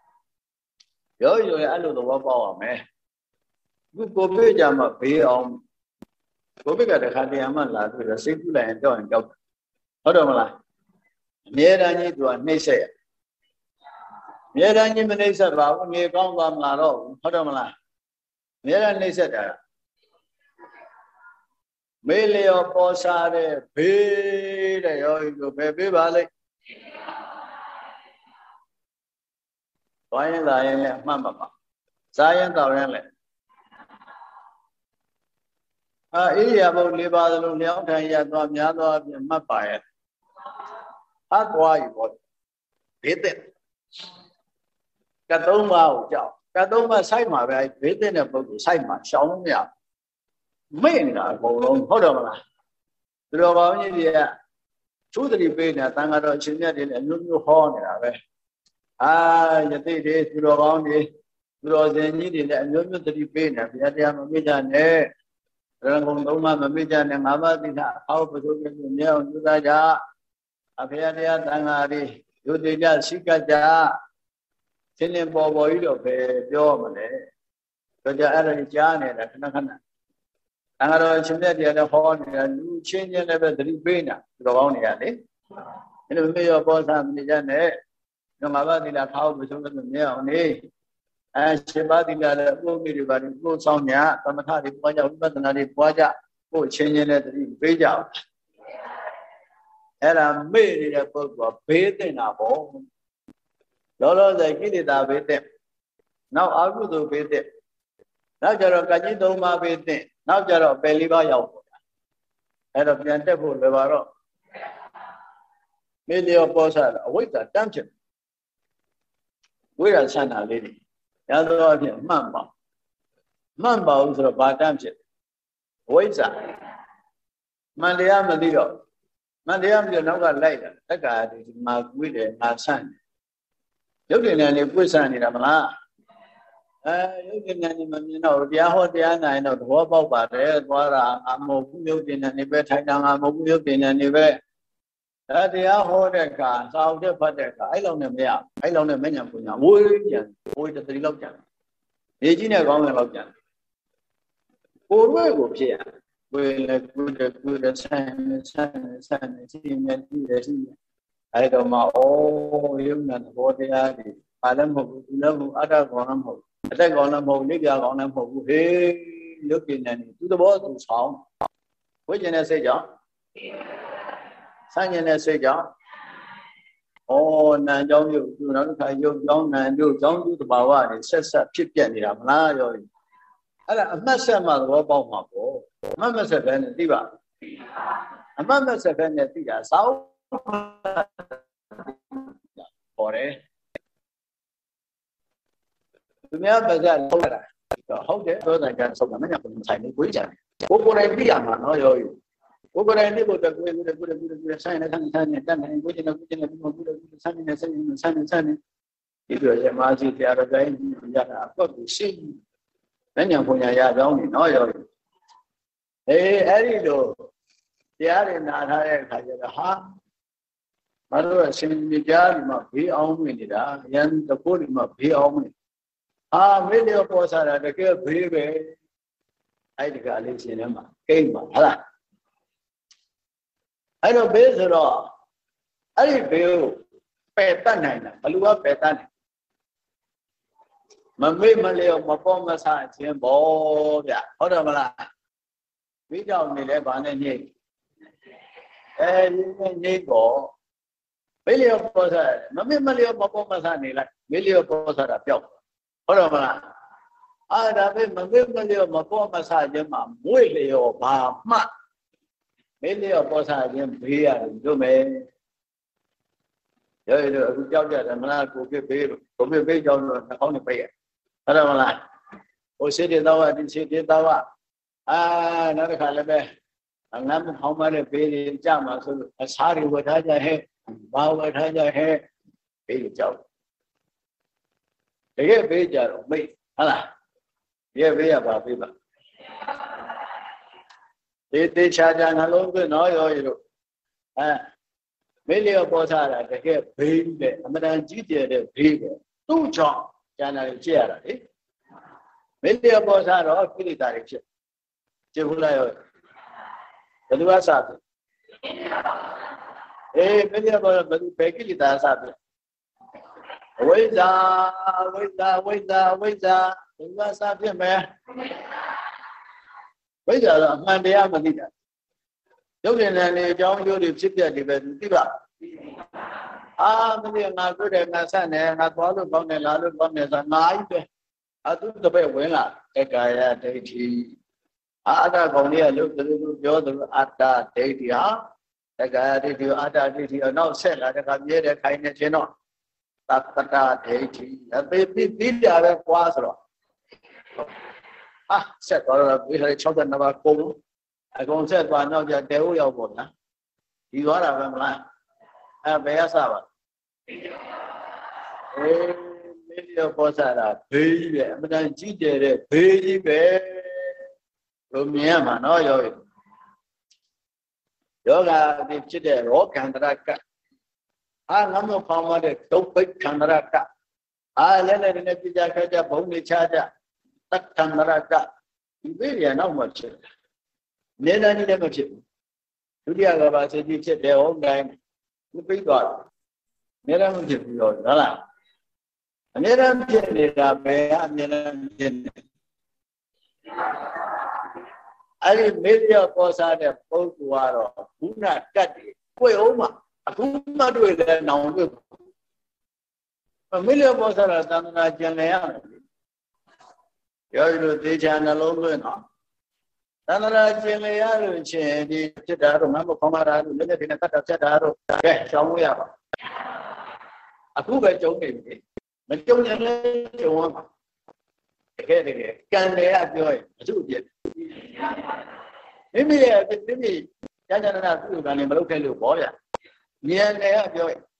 အဲ့လိုသဘောပေါက်ရမယ်ခုကိုဗစ်ကြမှာဘေးအောင်ကိုဗစ်ကတခါတည်းမှလာပြီးတော့စိတ်ကူးလိုက်ရင်ကြောက်ရင်ကြောက်ဟုတ်တယ်မလားအမြဲတမ်းကြီးသူကနှိမ့်ဆက်ရအမြဲတမ်းကြီးမနှိမ့်ဆက်ပါဘူးနေကောင်းသွားမလားတော့ဟုတ်တယ်မလားအမြဲတမ်းနှိမ့်ဆက်တာမေးလျောပေါ်စားတဲ့ဘေးတဲ့ယောဂီတို့ပဲပေးပါလိမ့်ဝိုင်းလာရင်လည်းအမှတ်မပါစားရင်တောင်းရင်လည်းဣရိယာပုတ်၄ပါးသလုံးလျောင်းထိုင်ရသွားများသွားပြင်မှတ်ပါရဲ့သွားပြီပေါ့ဘေးတဲ့ကသုံးပါးကိုကြောက်ကသုံးပါးစိုက်မှာပဲဘေးတဲ့ပုဂ္ဂိုလ်စိုက်မှာရှောင်းလို့မရမေ့နေတာအကုန်လုံးဟုတ်တယ်မလားသူတော်ကောင်းကြီးတွေကသုတတိပေးနေတာတန်ဃာတော်အရှင်မြတ်တွေလည်းအမျိုးမျိုးဟောနေတာပဲယသိတွေသူတော်ကောင်းတွေသူတော်စင်ကြီးတွေလည်းအမျိုးမျိုးသတိပေးနေတာဘုရားတရားမမေ့ကြနဲ့ရဏဂုံသုံးပါးမမေ့ကြနဲ့ငါးပါးသီလအောက်ပစိုးပြည့်မြဲအောင်ကြိုးစားကြဘုရားတရားတန်ဃာတွေယုတိကြရှိကကြသင်္လင်ပေါ်ကြီးတော့ပဲပြောမလဲတော့ကြအဲ့ဒါကြားနေတာခဏခဏတန်ဃာတော်ရှင်မြတ်တရားလည်းဟောနေတာလူချင်းချင်းလည်းပဲသတိပေးနေတာသူတော်ကောင်းတွေကလေအဲ့လိုမေ့ရောပေါ်စားမနေကြနဲ့ငါးပါးသီလအောက်ပစိုးပြည့်မြဲအောင်နေရှင်ပါတိလာလည်းဥပ္ပိတွေပါကိုယ်ဆောင်ညာသမထတွေပွားကြဝိပဿနာတွေပွားကြကိုယ်ချင်းချင်းနဲ့တတိပေးကြအောင်အဲ့ဒါမေ့နေတဲ့ပုဂ္ဂိုလ်ကဘေးတင်တာပေါ့လောလောဆယ်ကိလေသာဘေးတင်နောက်အာဟုသောဘေးတင်နောက်ကြတော့ကကြီးသုံးပါးဘေးတင်နောက်ကြတော့ပယ်လေးပါးရောက်ပေါ့အဲ့တော့ပြန်တက်ဖို့လွယ်ပါတော့မေ့လျောပေါ်စားအဝိဇ္ဇာတန်းဖြစ်ဝိရဆန္ဒလေးတွေရသောအဖြစ်မှန်ပါဘူးဆိုတော့ဘာတမ်းဖြစ်ဝိဇ္ဇာမှန်တရားမသိတော့မှန်တရားမသိတော့နောက်ကလိုက်တာတက္ကာဒီမှာကွေးတယ်ငါဆန့်တယ်ရုပ်တင်တယ်လေကွေးဆန့်နေတာမလားရုပ်တင်တယ်မမြင်တော့တရားဟောတရားနာရင်တော့သဘောပေါက်ပါတယ်သွားတာအမဟုတ်ဘူးရုပ်တင်တယ်နေပဲထိုင်တာငါမဟုတ်ဘူးရုပ်တင်တယ်နေပဲတရားဟောတဲ့အခါစာအုပ်ထဲဖတ်တဲ့အခါအဲ့လောက်နဲ့မရအဲ့လောက်နဲ့မညံပူညာဝေးတတိလောက်ကြံမြေကြီးနဲ့ကောင်းတယ်လောက်ကြံကိုယ်ရွေးကိုဖြစ်ရဝေးလေကုတဲ့ဆန်းနေရှိနေရှိနေအဲ့တော့မှယုံနာသဘောတရားတွေဘာလည်းမဟုတ်ဘူးသူလည်းမဟုတ်အတ္တကောင်လည်းမဟုတ်အတ္တကောင်လည်းမဟုတ်နိဗ္ဗာန်ကောင်လည်းမဟုတ်ဘူးဟေးရုပ်ပြနေတယ်သူသဘောသူဆောင်ဝိဉ္ဇဉ်နဲ့စိတ်ကြောင့်ဆန့်ကျင်တဲ့စိတ်ကြောင့်နာကြောင်းရုပ်သူနောက်တစ်ခါရုပ်ကြောင်းနာတို့ကြောင်းသူတဘာဝတွေဆက်ဖြစ်ပြနေတာမလားရောအဲ့ဒါအမှတ်ဆက်မှသဘောပေါက်မှာပေါ့အမှတ်မဆက်ပဲနဲ့သိပါအမှတ်မဆက်ပဲနဲ့သိတာစောင်းပေါ်တယ်သူများပါကြလောက်တာဟုတ်တယ်သောတာကျဆုံးတာမညာပုံဆိုင်နေကိုကြတယ်ကိုယ်တိုင်သိရမှာနော်ရောကိုယ်တိုင်သိဖို့တက်ကိုယ်ဆိုင်နေတတ်နေကိုယ်ကျင်ပြီးဆိုင်နေဒီလိုရမကြီးတရားတော်တိုင်းရတာအကွက်ကိုရှိမညာပုံညာရကြောင်းနေနော်ရောအဲ့ဒီလိုတရားတွေနာထားတဲ့အခါကျတော့မတို့အရှင်မြတ်ကြားဒီမှာဘေးအောင်ဝင်နေတာရန်တဖို့ဒီမှာဘေးအောင်ဝင်မေ့လျောပေါ်စားတာတကယ်ဘေးပဲအဲ့ဒီကလေးရှင်ထဲမှာကိမ့်ပါဟုတ်လားအဲ့တော့ဘေးဆိုတော့အဲ့ဒီဘေးကိုပယ်တတ်နိုင်တာဘလူကပယ်တတ်နိုင်မမေ့မလျောမပေါ်မဆခြင်းပေါ့ဗျဟုတ်တယ်မလားဘေးကြောင့်နေလဲဘာနဲ့ညိတ်ဒီညိတ်တော့ဘေးလျောပေါ်စားမမေ့မလျောမပေါ်မဆနေလိုက်မေးလျော့ပေါ်စားတာပျောက်ဟုတ်တယ်မလားဒါပဲမမေးမလျော့မပေါ်မစားခြင်းမှာမွေ့လျော့ဘာမှမေးလျော့ပေါ်စားခြင်းဘေးရတယ်တို့မယ်ရောရအခုကြောက်ကြတယ်မလားကိုပြဘေးလို့ကိုပြဘေးကြောင့်တော့နှာခေါင်းနဲ့ပိတ်ရဟုတ်တယ်မလားဟိုစေတေသောဝဒီစေတေသောဝနောက်တစ်ခါလည်းပဲငါမဟောင်းမတဲ့ဘေးတွေကြမှာဆိုလို့အစားတွေဝတ်ထားကြဟဲ့ဘာဝတ်ထားကြဟဲ့ဘေးကြောက်တကယ်ဘေးကြတော့မိတ်ဟုတ်လားရဲ့ဘေးရပါဘေးပါတေချာချာနှလုံးသွင်းတော့ရောရလို့မေးလျော့ပေါ်စားတာတကယ်ဘေးပဲအမှန်တန်ကြီးကျယ်တဲ့ဘေးပဲသူ့ကြောင့်ကျန်တာကြည့်ရတာလေမေးလျော့ပေါ်စားတော့ကိလေသာတွေဖြစ်ကြည့်ဘူးလားရောဘယ်သူကစားတယ်မေးလျော့ပေါ်ဘယ်သူပဲကိလေသာစားတယ်ဝိဇ္ဇာဘယ်သူကစားဖြစ်မယ်ဝိဇ္ဇာတော့အမှန်တရားမသိတာရုပ်ဉာဏ်နဲ့အကြောင်းကျိုးတွေဖြစ်ပြတယ်ပဲသူသိပါမသိငါတွေ့တယ်ငါဆက်နေငါသွားလို့ကောင်းတယ်လာလို့ကောင်းတယ်ဆိုငါကြီးပဲသူတပည့်ဝင်လာတက္ကာယဒိဋ္ဌိအတ္တကောင်လေးကလို့သူပြောသူအတ္တဒိဋ္ဌိဟာတက္ကာယဒိဋ္ဌိအတ္တဒိဋ္ဌိနောက်ဆက်လာတဲ့ကမြဲတဲ့ခိုင်နေခြင်းတော့သတ္တဒိဋ္ဌိအပေပြီးကြပဲကွာဆိုတော့ဆက်သွားတော့ဒီ62ပါးကုန်အကုန်ဆက်သွားနောက်ကျတဲဟုတ်ရောက်ပေါ့နော်ဒီသွားတာပဲမလားဘယ်ရစပါမေးလျော့ပေါ်စားတာဘေးကြီးပဲအမှန်တန်ကြီးကျယ်တဲ့ဘေးကြီးပဲလို့မြင်ရမှာနော်ယောဂီယောဂဒီဖြစ်တဲ့ရောခန္ဓာကငါမဖောင်းမတဲ့ဒုက္ခိခန္ဓာကလည်းလည်းနဲ့ပြကြခကြဘုံနေချကြတက္ခန္ဓာကဒီဘေးရနောက်မှဖြစ်တယ်နေတန်းကြီးလည်းမဖြစ်ဘူးဒုတိယကဘာစေတိဖြစ်တယ်ဟုတ်တိုင်းသူပြိသွားတယ်နေတန်းမဖြစ်ဘူးရောဟုတ်လားအမြဲတမ်းဖြစ်နေတာပဲအမြဲတမ်းဖြစ်နေအဲ့ဒီမေလျော့ပေါ်စားတဲ့ပုဂ္ဂိုလ်ကတော့ဘုနာတတ်တယ်တွေ့အောင်မှာအခုမှတွေ့တယ်နောင်တွေ့မေလျော့ပေါ်စားတာသန္တနာကျင်လည်ရမယ်ရောလို့သေချာနှလုံးသွင်းတော့သန္တနာကျင်လည်ရလို့ချင်းဒီဖြစ်တာတော့ငါမခေါ်မှာလို့လည်းဒီနဲ့တတ်တာဖြစ်တာတော့ကဲရှောင်လို့ရပါအခုပဲကြုံနေပြီမကြုံရင်လည်းကြုံရမှာတကယ်ကံတယ်ကပြောရင်အထုအပြည့်မိမိရဲ့မိမိဉာဏ်ဉာဏသူ့ကံနဲ့မလုပ်ခဲ့လို့ပေါ့ဗျာဉာဏ်တယ်ကပြောရင်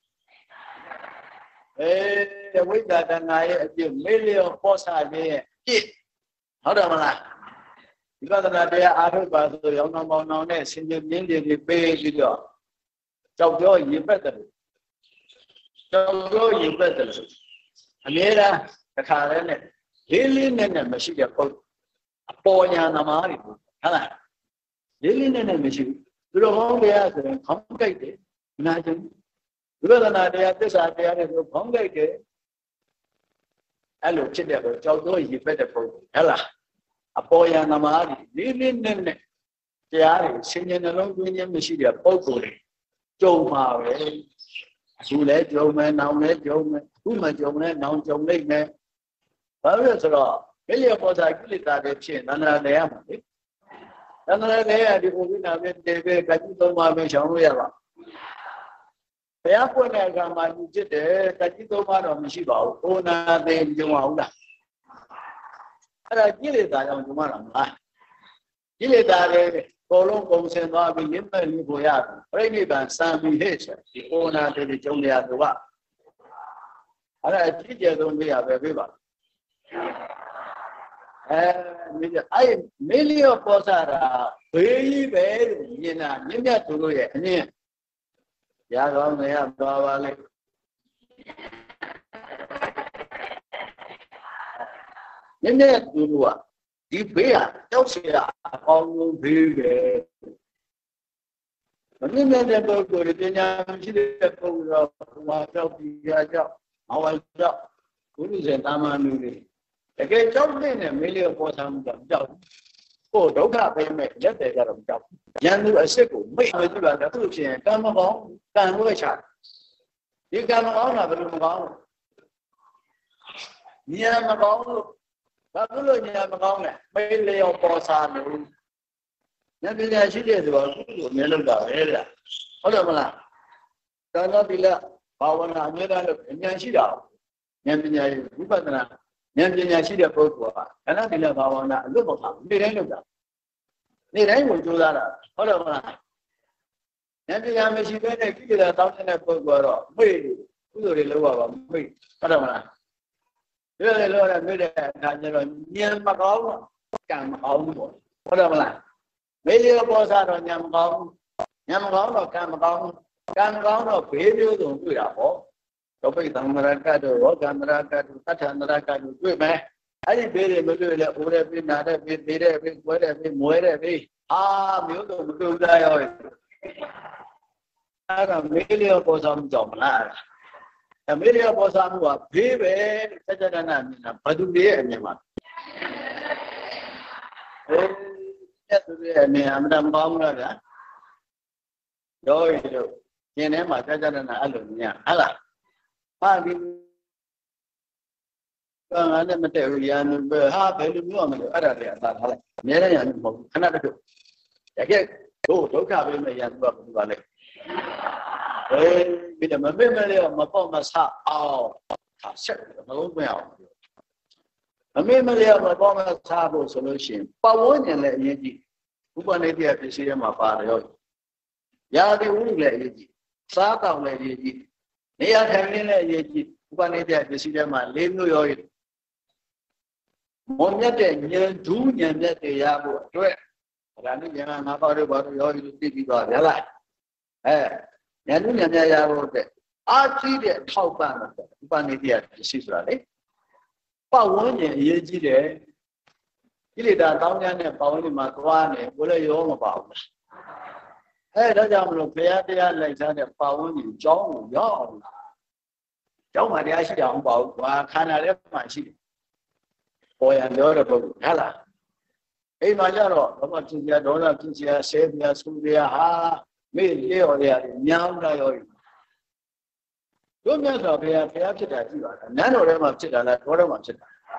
ဝိသဒနာရဲ့အပြည့်မေလျော့ပေါ်စားခြင်းရဲ့အပြည့်ဟုတ်တယ်မလားဒီပဒနာတရားအားထုတ်ပါဆိုရောင်းတော်ပေါင်းတော်နဲ့ဆင်ခြင်ပြင်းပြင်းပေးပြီးတော့ကြောက်ကြောရင်ပက်တယ်ကြောက်ကြောရင်ပက်တယ်အမြဲတမ်းတစ်ခါတည်းနဲ့လေးလေးနဲ့မရှိတဲ့ပုဂ္ဂိုလ်အပေါ်ညာသမားတွေဟုတ်လားလေးလေးနဲ့မရှိဘူးသူတော်ကောင်းတရားဆိုရင်ခေါင်းကြိုက်တယ်နာကျင်ဝိပဿနာတရားသစ္စာတရားတွေဆိုခေါင်းကြိုက်တယ်အဲ့လိုဖြစ်တဲ့ကြောက်ကြောရင်ပက်တဲ့ပုဂ္ဂိုလ်ဟုတ်လားအပေါ်ညာသမားတွေလေးလေးနဲ့တရားတွေဆင်ញံနှလုံးသွင်းခြင်းမရှိတဲ့ပုဂ္ဂိုလ်တွေကြုံမှာပဲအခုလည်းကြုံမယ်နောင်လည်းကြုံမယ်အခုမှကြုံလဲနောင်ကြုံလိုက်မယ်ဘာလို့လဲဆိုတော့မေလျော့ပေါ်စားကိလေသာတွေဖြစ်သန္တရာလဲရမှာလေသန္တရာလဲရဒီဥပ္ပနာပဲတေပဲကတိသုံးပါပဲရှောင်လို့ရပါဘုရားပွင့်တဲ့အခါမှာသူဖြစ်တယ်ကတိသုံးပါတော့မရှိပါဘူးအိုနာသေးကြုံအောင်လားအဲ့ဒါကိလေသာကြောင့်ကြုံရတာမလားကိလေသာတွေဘောလုံးပုံစံသွားပြီးရင်းမဲ့လူကိုရတယ်ပြိဋိဘံစံပြီးဟဲ့ဆိုဒီအိုနာသေးကြုံရသူကအဲ့ဒါအကြည့်ကျဆုံးပြရပဲပြပါမေလျော့ပေါ်စားတာဘေးကြီးပဲလို့မြင်တာမြင့်မြတ်သူတို့ရဲ့အနည်းရကောင်းနေရသွားပါလိမ့်မြင့်မြတ်သူတို့ကဒီဘေးဟာတောက်เสียအကောင်းဆုံးဘေးပဲမမြင့်မြတ်တဲ့ပုဂ္ဂိုလ်တွေပညာရှိတဲ့ပုဂ္ဂိုလ်တော့ဘာကြောက်ပြီးကြောက်မဝါကြောက်ဘုရားရှင်တာမန်လူတွေတကယ်ကြောက်တဲ့မေလျော့ပေါ်စားမှုတော့ကြောက်ကိုဒုက္ခပေးမဲ့လက်တယ်ကြတော့ကြောက်ရန်သူအစ်စ်ကိုမိတ်ဝဲကြည့်ပါတော့သူ့ဖြစ်ရင်ကံမကောင်းကံလွဲချဒီကံမကောင်းတာဘယ်လိုမကောင်း nhà mà có và cứ lo nhà mà có này mấy leo bò xa nữa nhà bây giờ chỉ để rồi cũng nhiều lúc đó đấy là có được mà là cho nó bị là bảo vấn là như là nhà chỉ đạo nhà bây giờ cũng phải là nhà bây giờ chỉ được bồi của cái đó bị là bảo vấn là lúc một tháng đi đến lúc đó đi đến một chỗ đó là có được mà là nhà bây giờ mình chỉ biết này cái là tao sẽ bồi của rồi mấy cái rồi lâu vào mấy có được mà là rồi lâu là mấy để thành rồi nhà mà có càng ổn một có được mà là mấy đứa bò xa rồi nhà mà có rồi càng có rồi phía đứa rồi tôi đã bỏ rồi bây giờ mà ra được camera cái tắt camera cái tôi mẹ ấy bây giờ mới đưa là ủa đây bên nào đây bên đây bên quay đây bên muối đây đi miếu rồi mới đưa ra rồi là mấy đứa bò xa chồng là mấy đứa bò xa mà phía về cái cho nên là phải đúng đi anh em ạ nè mình làm con rồi đó rồi nghe nếu mà cái cho nên là ăn được nha là đi anh mình đều ăn phải đúng rồi mình ở đây là nhớ đấy anh một khả năng được cái chỗ cà phê này ăn vào này bây giờ mình biết mà bao mà sao thà sẽ mà không mèo mình mà bao mà sao bộ solution bao nhiêu年来业绩不管那点必须要嘛发的哟压的屋里来业绩沙道来业绩你要看你来业绩不管那点必须要嘛领导要我们的年主年的对呀不对然后你讲拿到的把这要对比到原来年主年的呀不对几的套办了不管那点必须说的包年业绩的这里的当年的包你嘛多呢我来有我包了大家们不要来讲的包你招我要了招嘛的是两包我看了的蛮是我也聊了不看了嘛叫了我们之前多了之前谁的出的没聊的娘的有有没有说不要去的是吧男的嘛去的了多的嘛去的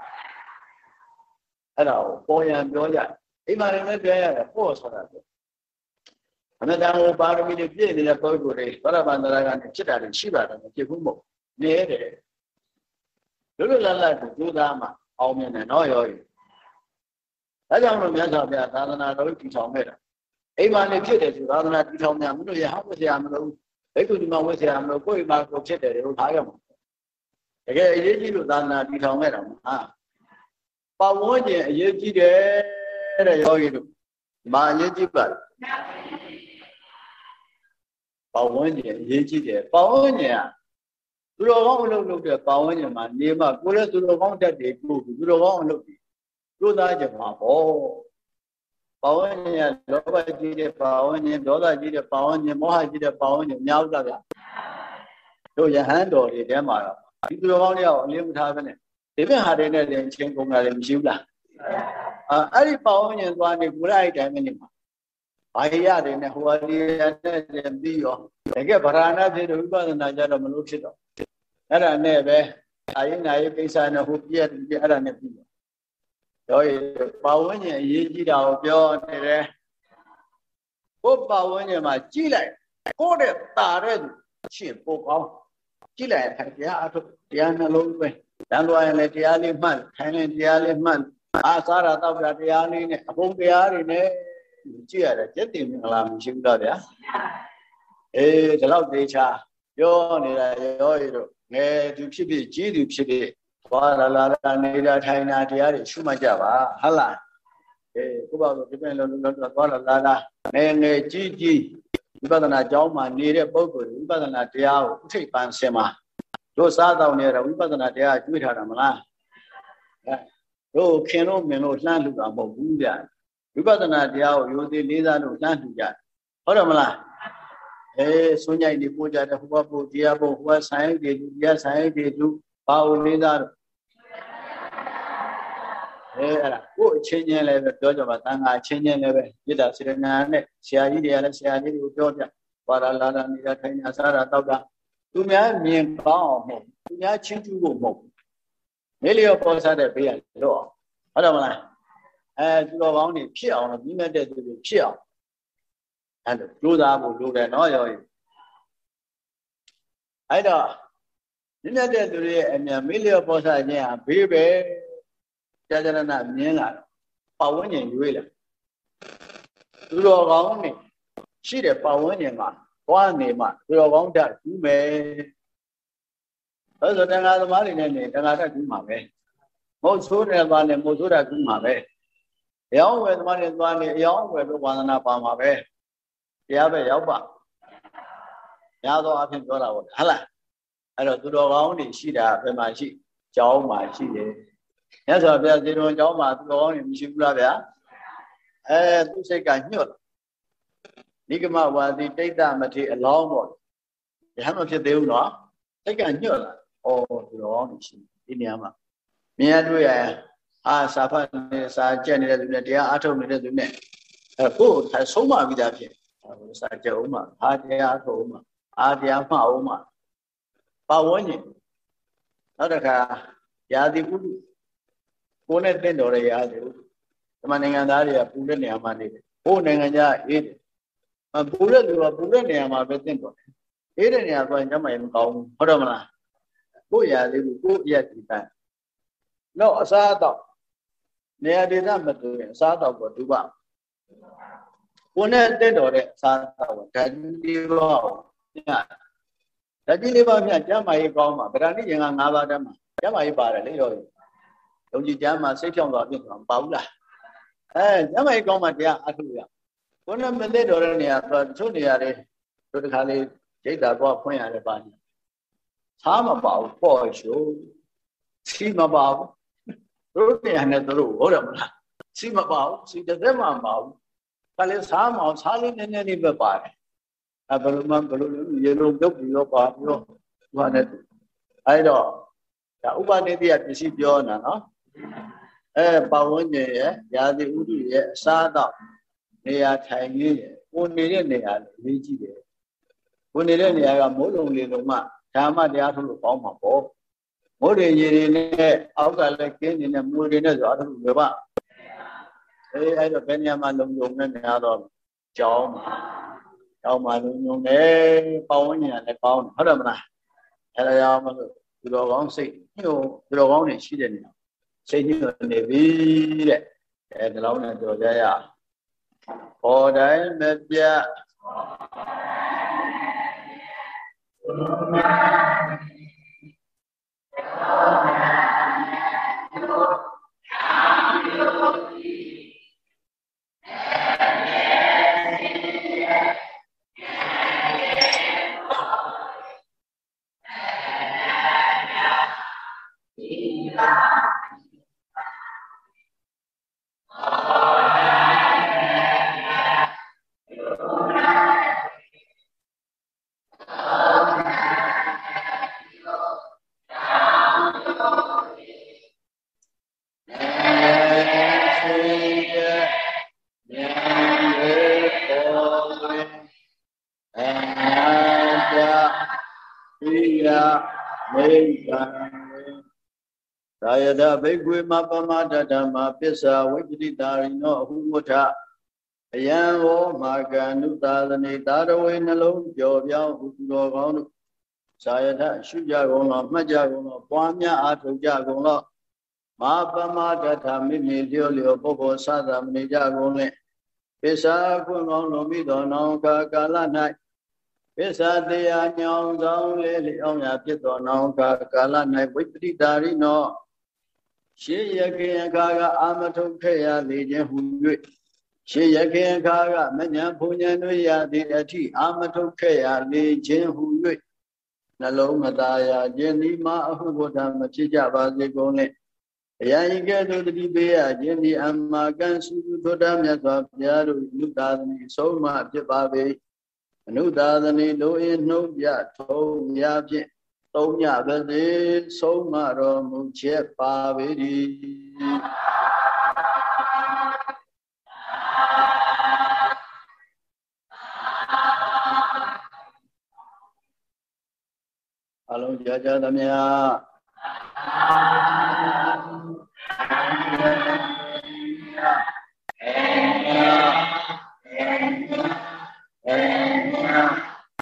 保养表演嘛人们表演的不错的那咱们把这个别的包住的把它办到那个其他的七八的结婚不没的就是来就咱嘛后面的哪有大家们面上边咱那都提倡没的嘛你去的就咱那提倡呢我们也还不是俺们都那个地方我是俺们过一嘛过去的有啥样嘛这个也就是咱那提倡没的嘛把我呢也记得要一种嘛也记不把我呢也记得把我呢သူတော်ကောင်းအလုပ်လုပ်တဲ့ပါဝင်ညမှာနေမှာကိုလည်းသူတော်ကောင်းတတ်တယ်ကိုသူတော်ကောင်းအလုပ်တွေတို့သားကြမှာပေါ့ပါဝင်ညလောဘကြီးတဲ့ပါဝင်ညဒေါသကြီးတဲ့ပါဝင်ညမောဟကြီးတဲ့ပါဝင်ညများဥတာဗျာတို့ယဟန်တော်တွေထဲမှာတော့ဒီသူတော်ကောင်းတွေကအလင်းမထားဘဲနဲ့ဒီပြင်ဟာတွေနဲ့လည်းချင်းကုန်တာလည်းမရှိဘူးလားအဲ့ဒီပါဝင်ညသွားနေကိုလိုက်တိုင်းနေမှာဘာရတယ်နဲ့ဟိုအလီနဲ့ပြီးရောတကယ်ဗราဏဖြစ်တဲ့ဝိပဿနာကြတော့မလို့ဖြစ်တော့အဲ့ဒါနဲ့ပဲအာယနာယကိစ္စနဲ့ဟိုပြည့်အဲ့ဒါနဲ့ပြီးတော့ပါဝင်ညအရေးကြီးတာကိုပြောနေတယ်ကိုပါဝင်ညမှာကြည့်လိုက်ကိုတဲ့တာတဲ့ရှင်းပို့ကောင်းကြည့်လိုက်တရားအထုတရားနှလုံးပဲတန်လွားရင်လည်းတရားလေးမှတ်ထိုင်ရင်တရားလေးမှတ်စားရတော့တရားလေးနဲ့အပုံတရားတွေနဲ့ကြည့်ရတယ်ကျက်တင်မလားမရှိဘူးတော့ဗျာဒီလောက်သေးချာပြောနေတာရောရတော့ငယ်သူဖြစ်ဖြစ်ကြီးသူဖြစ်ဖြစ်သွားလာနေတာထိုင်တာတရားတွေရှုမှတ်ကြပါဟုတ်လားကိုယ့်ဘာလို့ဒီပြန်လုံးသွားလာငယ်ကြီးဝိပဿနာကျောင်းမှာနေတဲ့ပုဂ္ဂိုလ်ဝိပဿနာတရားကိုဥထိပ်ပန်းဆင်မှာတို့စားတောင်းနေတာဝိပဿနာတရားကျွေးထားတာမလားတို့ခင်လို့မင်းလို့လှမ်းလှူတာမဟုတ်ဘူးဗျာဝိပဿနာတရားကိုရိုသေလေးစားလို့လှမ်းလှူကြဟုတ်တယ်မလားဆွညိုက်နေပို့ကြတယ်ဟိုဘပို့တရားပို့ဟိုဘဆိုင်တွေလူတရားဆိုင်တွေလူဘာလို့လေးစားတော့အဲ့ဒါကိုအချင်းချင်းလည်းပဲပြောကြပါတန်ခါအချင်းချင်းလည်းပဲမေတ္တာစေတနာနဲ့ဆရာကြီးတွေကလည်းဆရာကြီးတွေကိုပြောပြပါရလာလာနေတာထိုင်ညာစားတာတောက်တာသူများမြင်ကောင်းအောင်မဟုတ်သူများချင်းကျူးဖို့မဟုတ်မေးလျော်ပေါ်စားတဲ့ဘေးကလွတ်အောင်ဟုတ်တယ်မလားသူတော်ကောင်းတွေဖြစ်အောင်လို့မြင့်မြတ်တဲ့သူတွေဖြစ်အောင်အဲ့လိုကြိုးစားဖို့လိုတယ်နော်ရောအဲ့တော့မြင့်မြတ်တဲ့သူတွေရဲ့အမြင်မေးလျော်ပေါ်စားခြင်းဟာဘေးပဲကြာကြာနာမြင်လာပတ်ဝန်းကျင်ရွေးလာသူတော်ကောင်းတွေရှိတဲ့ပတ်ဝန်းကျင်မှာသွားနေမှသူတော်ကောင်းတတ်ကူးမယ်ဆိုတန်ခါသမားတွေနဲ့နေတန်ခါတတ်ကူးမှာပဲမဟုတ်ဆိုးတယ်သွားနေမဟုတ်ဆိုးတတ်ကူးမှာပဲအယောင်းဝယ်သမားတွေသွားနေအယောင်းဝယ်လို့ဝါသနာပါမှာပဲတရားပဲရောက်ပါရသောအဖြစ်ပြောတာပေါ့ဟုတ်လားအဲ့တော့သူတော်ကောင်းတွေရှိတာဘယ်မှာရှိကျောင်းမှာရှိတယ်မြတ်စွာဘုရားဇေတဝန်ကျောင်းမှာသူတော်ကောင်းတွေမရှိဘူးလားဗျာသူစိတ်ကညှို့နိဂမဝါဒီတိတ်တမထေအလောင်းပေါ့ရဟန်းမဖြစ်သေးဘူးနော်စိတ်ကညှို့လာသူတော်ကောင်းတွေရှိဒီနေရာမှာမြင်ရတွေ့ရစာဖတ်နေစာကြက်နေတဲ့သူနဲ့တရားအထုတ်နေတဲ့သူနဲ့ကိုယ်ဆုံးမပြီးသားဖြစ်စာကြက်အောင်မှာတရားထုတ်အောင်မှာတရားမှအောင်မှာပါဝန်းကျင်နောက်တစ်ခါယာတိပုကိုယ်နဲ့တင့်တော်တဲ့ယာတိဒီမှာနိုင်ငံသားတွေကပူတဲ့နေရာမှာနေတယ်ဟိုနိုင်ငံခြားအေးတယ်ပူတဲ့သူကပူတဲ့နေရာမှာပဲတင့်တော်တယ်အေးတဲ့နေရာဆိုရင်ကျမရေမကောင်းဘူးဟုတ်တယ်မလားကိုယ်ယာလေးကိုကိုယ်ရက်ဒီတိုင်းတော့အစားအသောက်နေရာဒေသမတူရင်အစားအသောက်ကိုဒုပါကိုယ်နဲ့တင့်တော်တဲ့အစားအသောက်ကိုဓာတ်ကြီးပါညဓာတ်ကြီးလေးပါမြကျမရေကောင်းမှာဗရာဏိရင်က၅ပါးတည်းမှာကျမရေပါတယ်လေရောယုံကြည်ကျမ်းမှာစိတ်ဖြောင်းသွားပြည့်သွားမပါဘူးလားကျမရေကောင်းမှာတရားအထုရကိုယ်နဲ့မသိတော်တဲ့နေရာဆိုတချို့နေရာတွေတို့တခါလေးဒိဋ္ဌာတော့ဖွင့်ရတယ်ပါနေသားမပါဘူးပေါ့ရှိုးစီမပါဘူးတို့နေရာနဲ့တို့ဟုတ်တယ်မလားစီမပါဘူးစီတစ်သက်မှမပါဘူးဒါလည်းစားမအောင်စားလေးနည်းနည်းလေးပဲပါတယ်ဘယ်လိုရေလုံးပြုတ်ပြီးတော့ပါပြီးတော့ဘာနဲ့အဲ့တော့ဒါဥပနိတိယပစ္စည်းပြောနေတာနော်ပတ်ဝန်းကျင်ရဲ့ယာတိဥဒ္ဓရဲ့အစားအသောက်နေရာထိုင်ရင်းရဲ့ကိုနေတဲ့နေရာလေးရေးကြည့်တယ်ကိုနေတဲ့နေရာကမိုးလုံးလေလုံးမှဓမ္မတရားထုတ်လို့ပေါင်းမှာပေါ့မိုးတွေရေတွေနဲ့အောက်ကလည်းကင်းနေတဲ့မူတွေနဲ့ဆိုအထုလို့ပဲပါအဲ့တော့ဘယ်နေရာမှာလုံုံနဲ့နေရာတော့ကျောင်းမှာလုံုံတယ်ပတ်ဝန်းကျင်ကလည်းကောင်းတယ်ဟုတ်တယ်မလားအဲ့ဒါကြောင့်မလို့သူတော်ကောင်းစိတ်ညှို့သူတော်ကောင်းတွေရှိတဲ့နေရာစိတ်ညှို့နေပြီတဲ့ဒီလောက်နဲ့ကြော်ကြရဟောတိုင်းမပြသာယတဘိက္ခွေမပမတ္တဓမ္မပစ္စာဝိပတိတာရိနောအဟုဝဋ္ဌအယံဝောမာကန္နုသာသနေသာရဝေနှလုံးကြော်ပြောင်းဥသူတော်ကောင်းတို့သာယတရှုကြကုန်လောမှတ်ကြကုန်လောပွားများအားထုတ်ကြကုန်လောမပမတ္တဓမ္မိမိလျော့လျော့ပုဂ္ဂိုလ်သသာမနေကြကုန်လေပစ္စာခွင့်ကောင်းလွန်ပြီးသောနောင်ကာလ၌ပစ္စာတရားညောင်းဆောင်လေလျောင်းရာဖြစ်သောနောင်ကာလ၌ဝိပတိတာရိနောရှေးရခင်အခါကအာမထုတ်ခဲ့ရသည်ခြင်းဟူ၍ရှေးရခင်အခါကမဉ္ဇဉ်ဘုံဉ္ဇဉ်တို့ရသည်အထိအာမထုတ်ခဲ့ရလေခြင်းဟူ၍နှလုံးမသားရခြင်းဒီမှာအဟုဘုဒ္ဓမဖြစ်ကြပါစေကုန်လေအယံဤကဲ့သို့တတိပေးရခြင်းဒီအမ္မာကံစုဘုဒ္ဓမြတ်စွာဘုရားတို့နုသာသနိဆုံးမဖြစ်ပါပေအနုသာသနိတို့၏နှုတ်ပြထုံးရဖြင့်သုံးညပါစေဆုံးမတော်မူချက်ပါပေ၏အလုံးကြာကြာသမျှ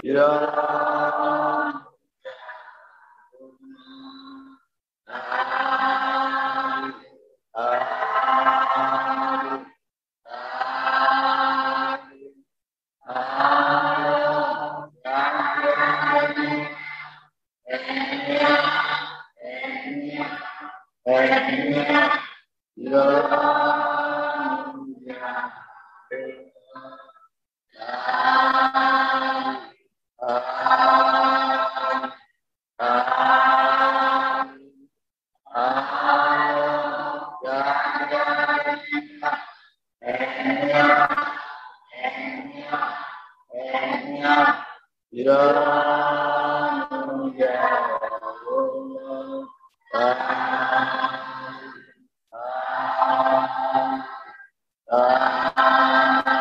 Ira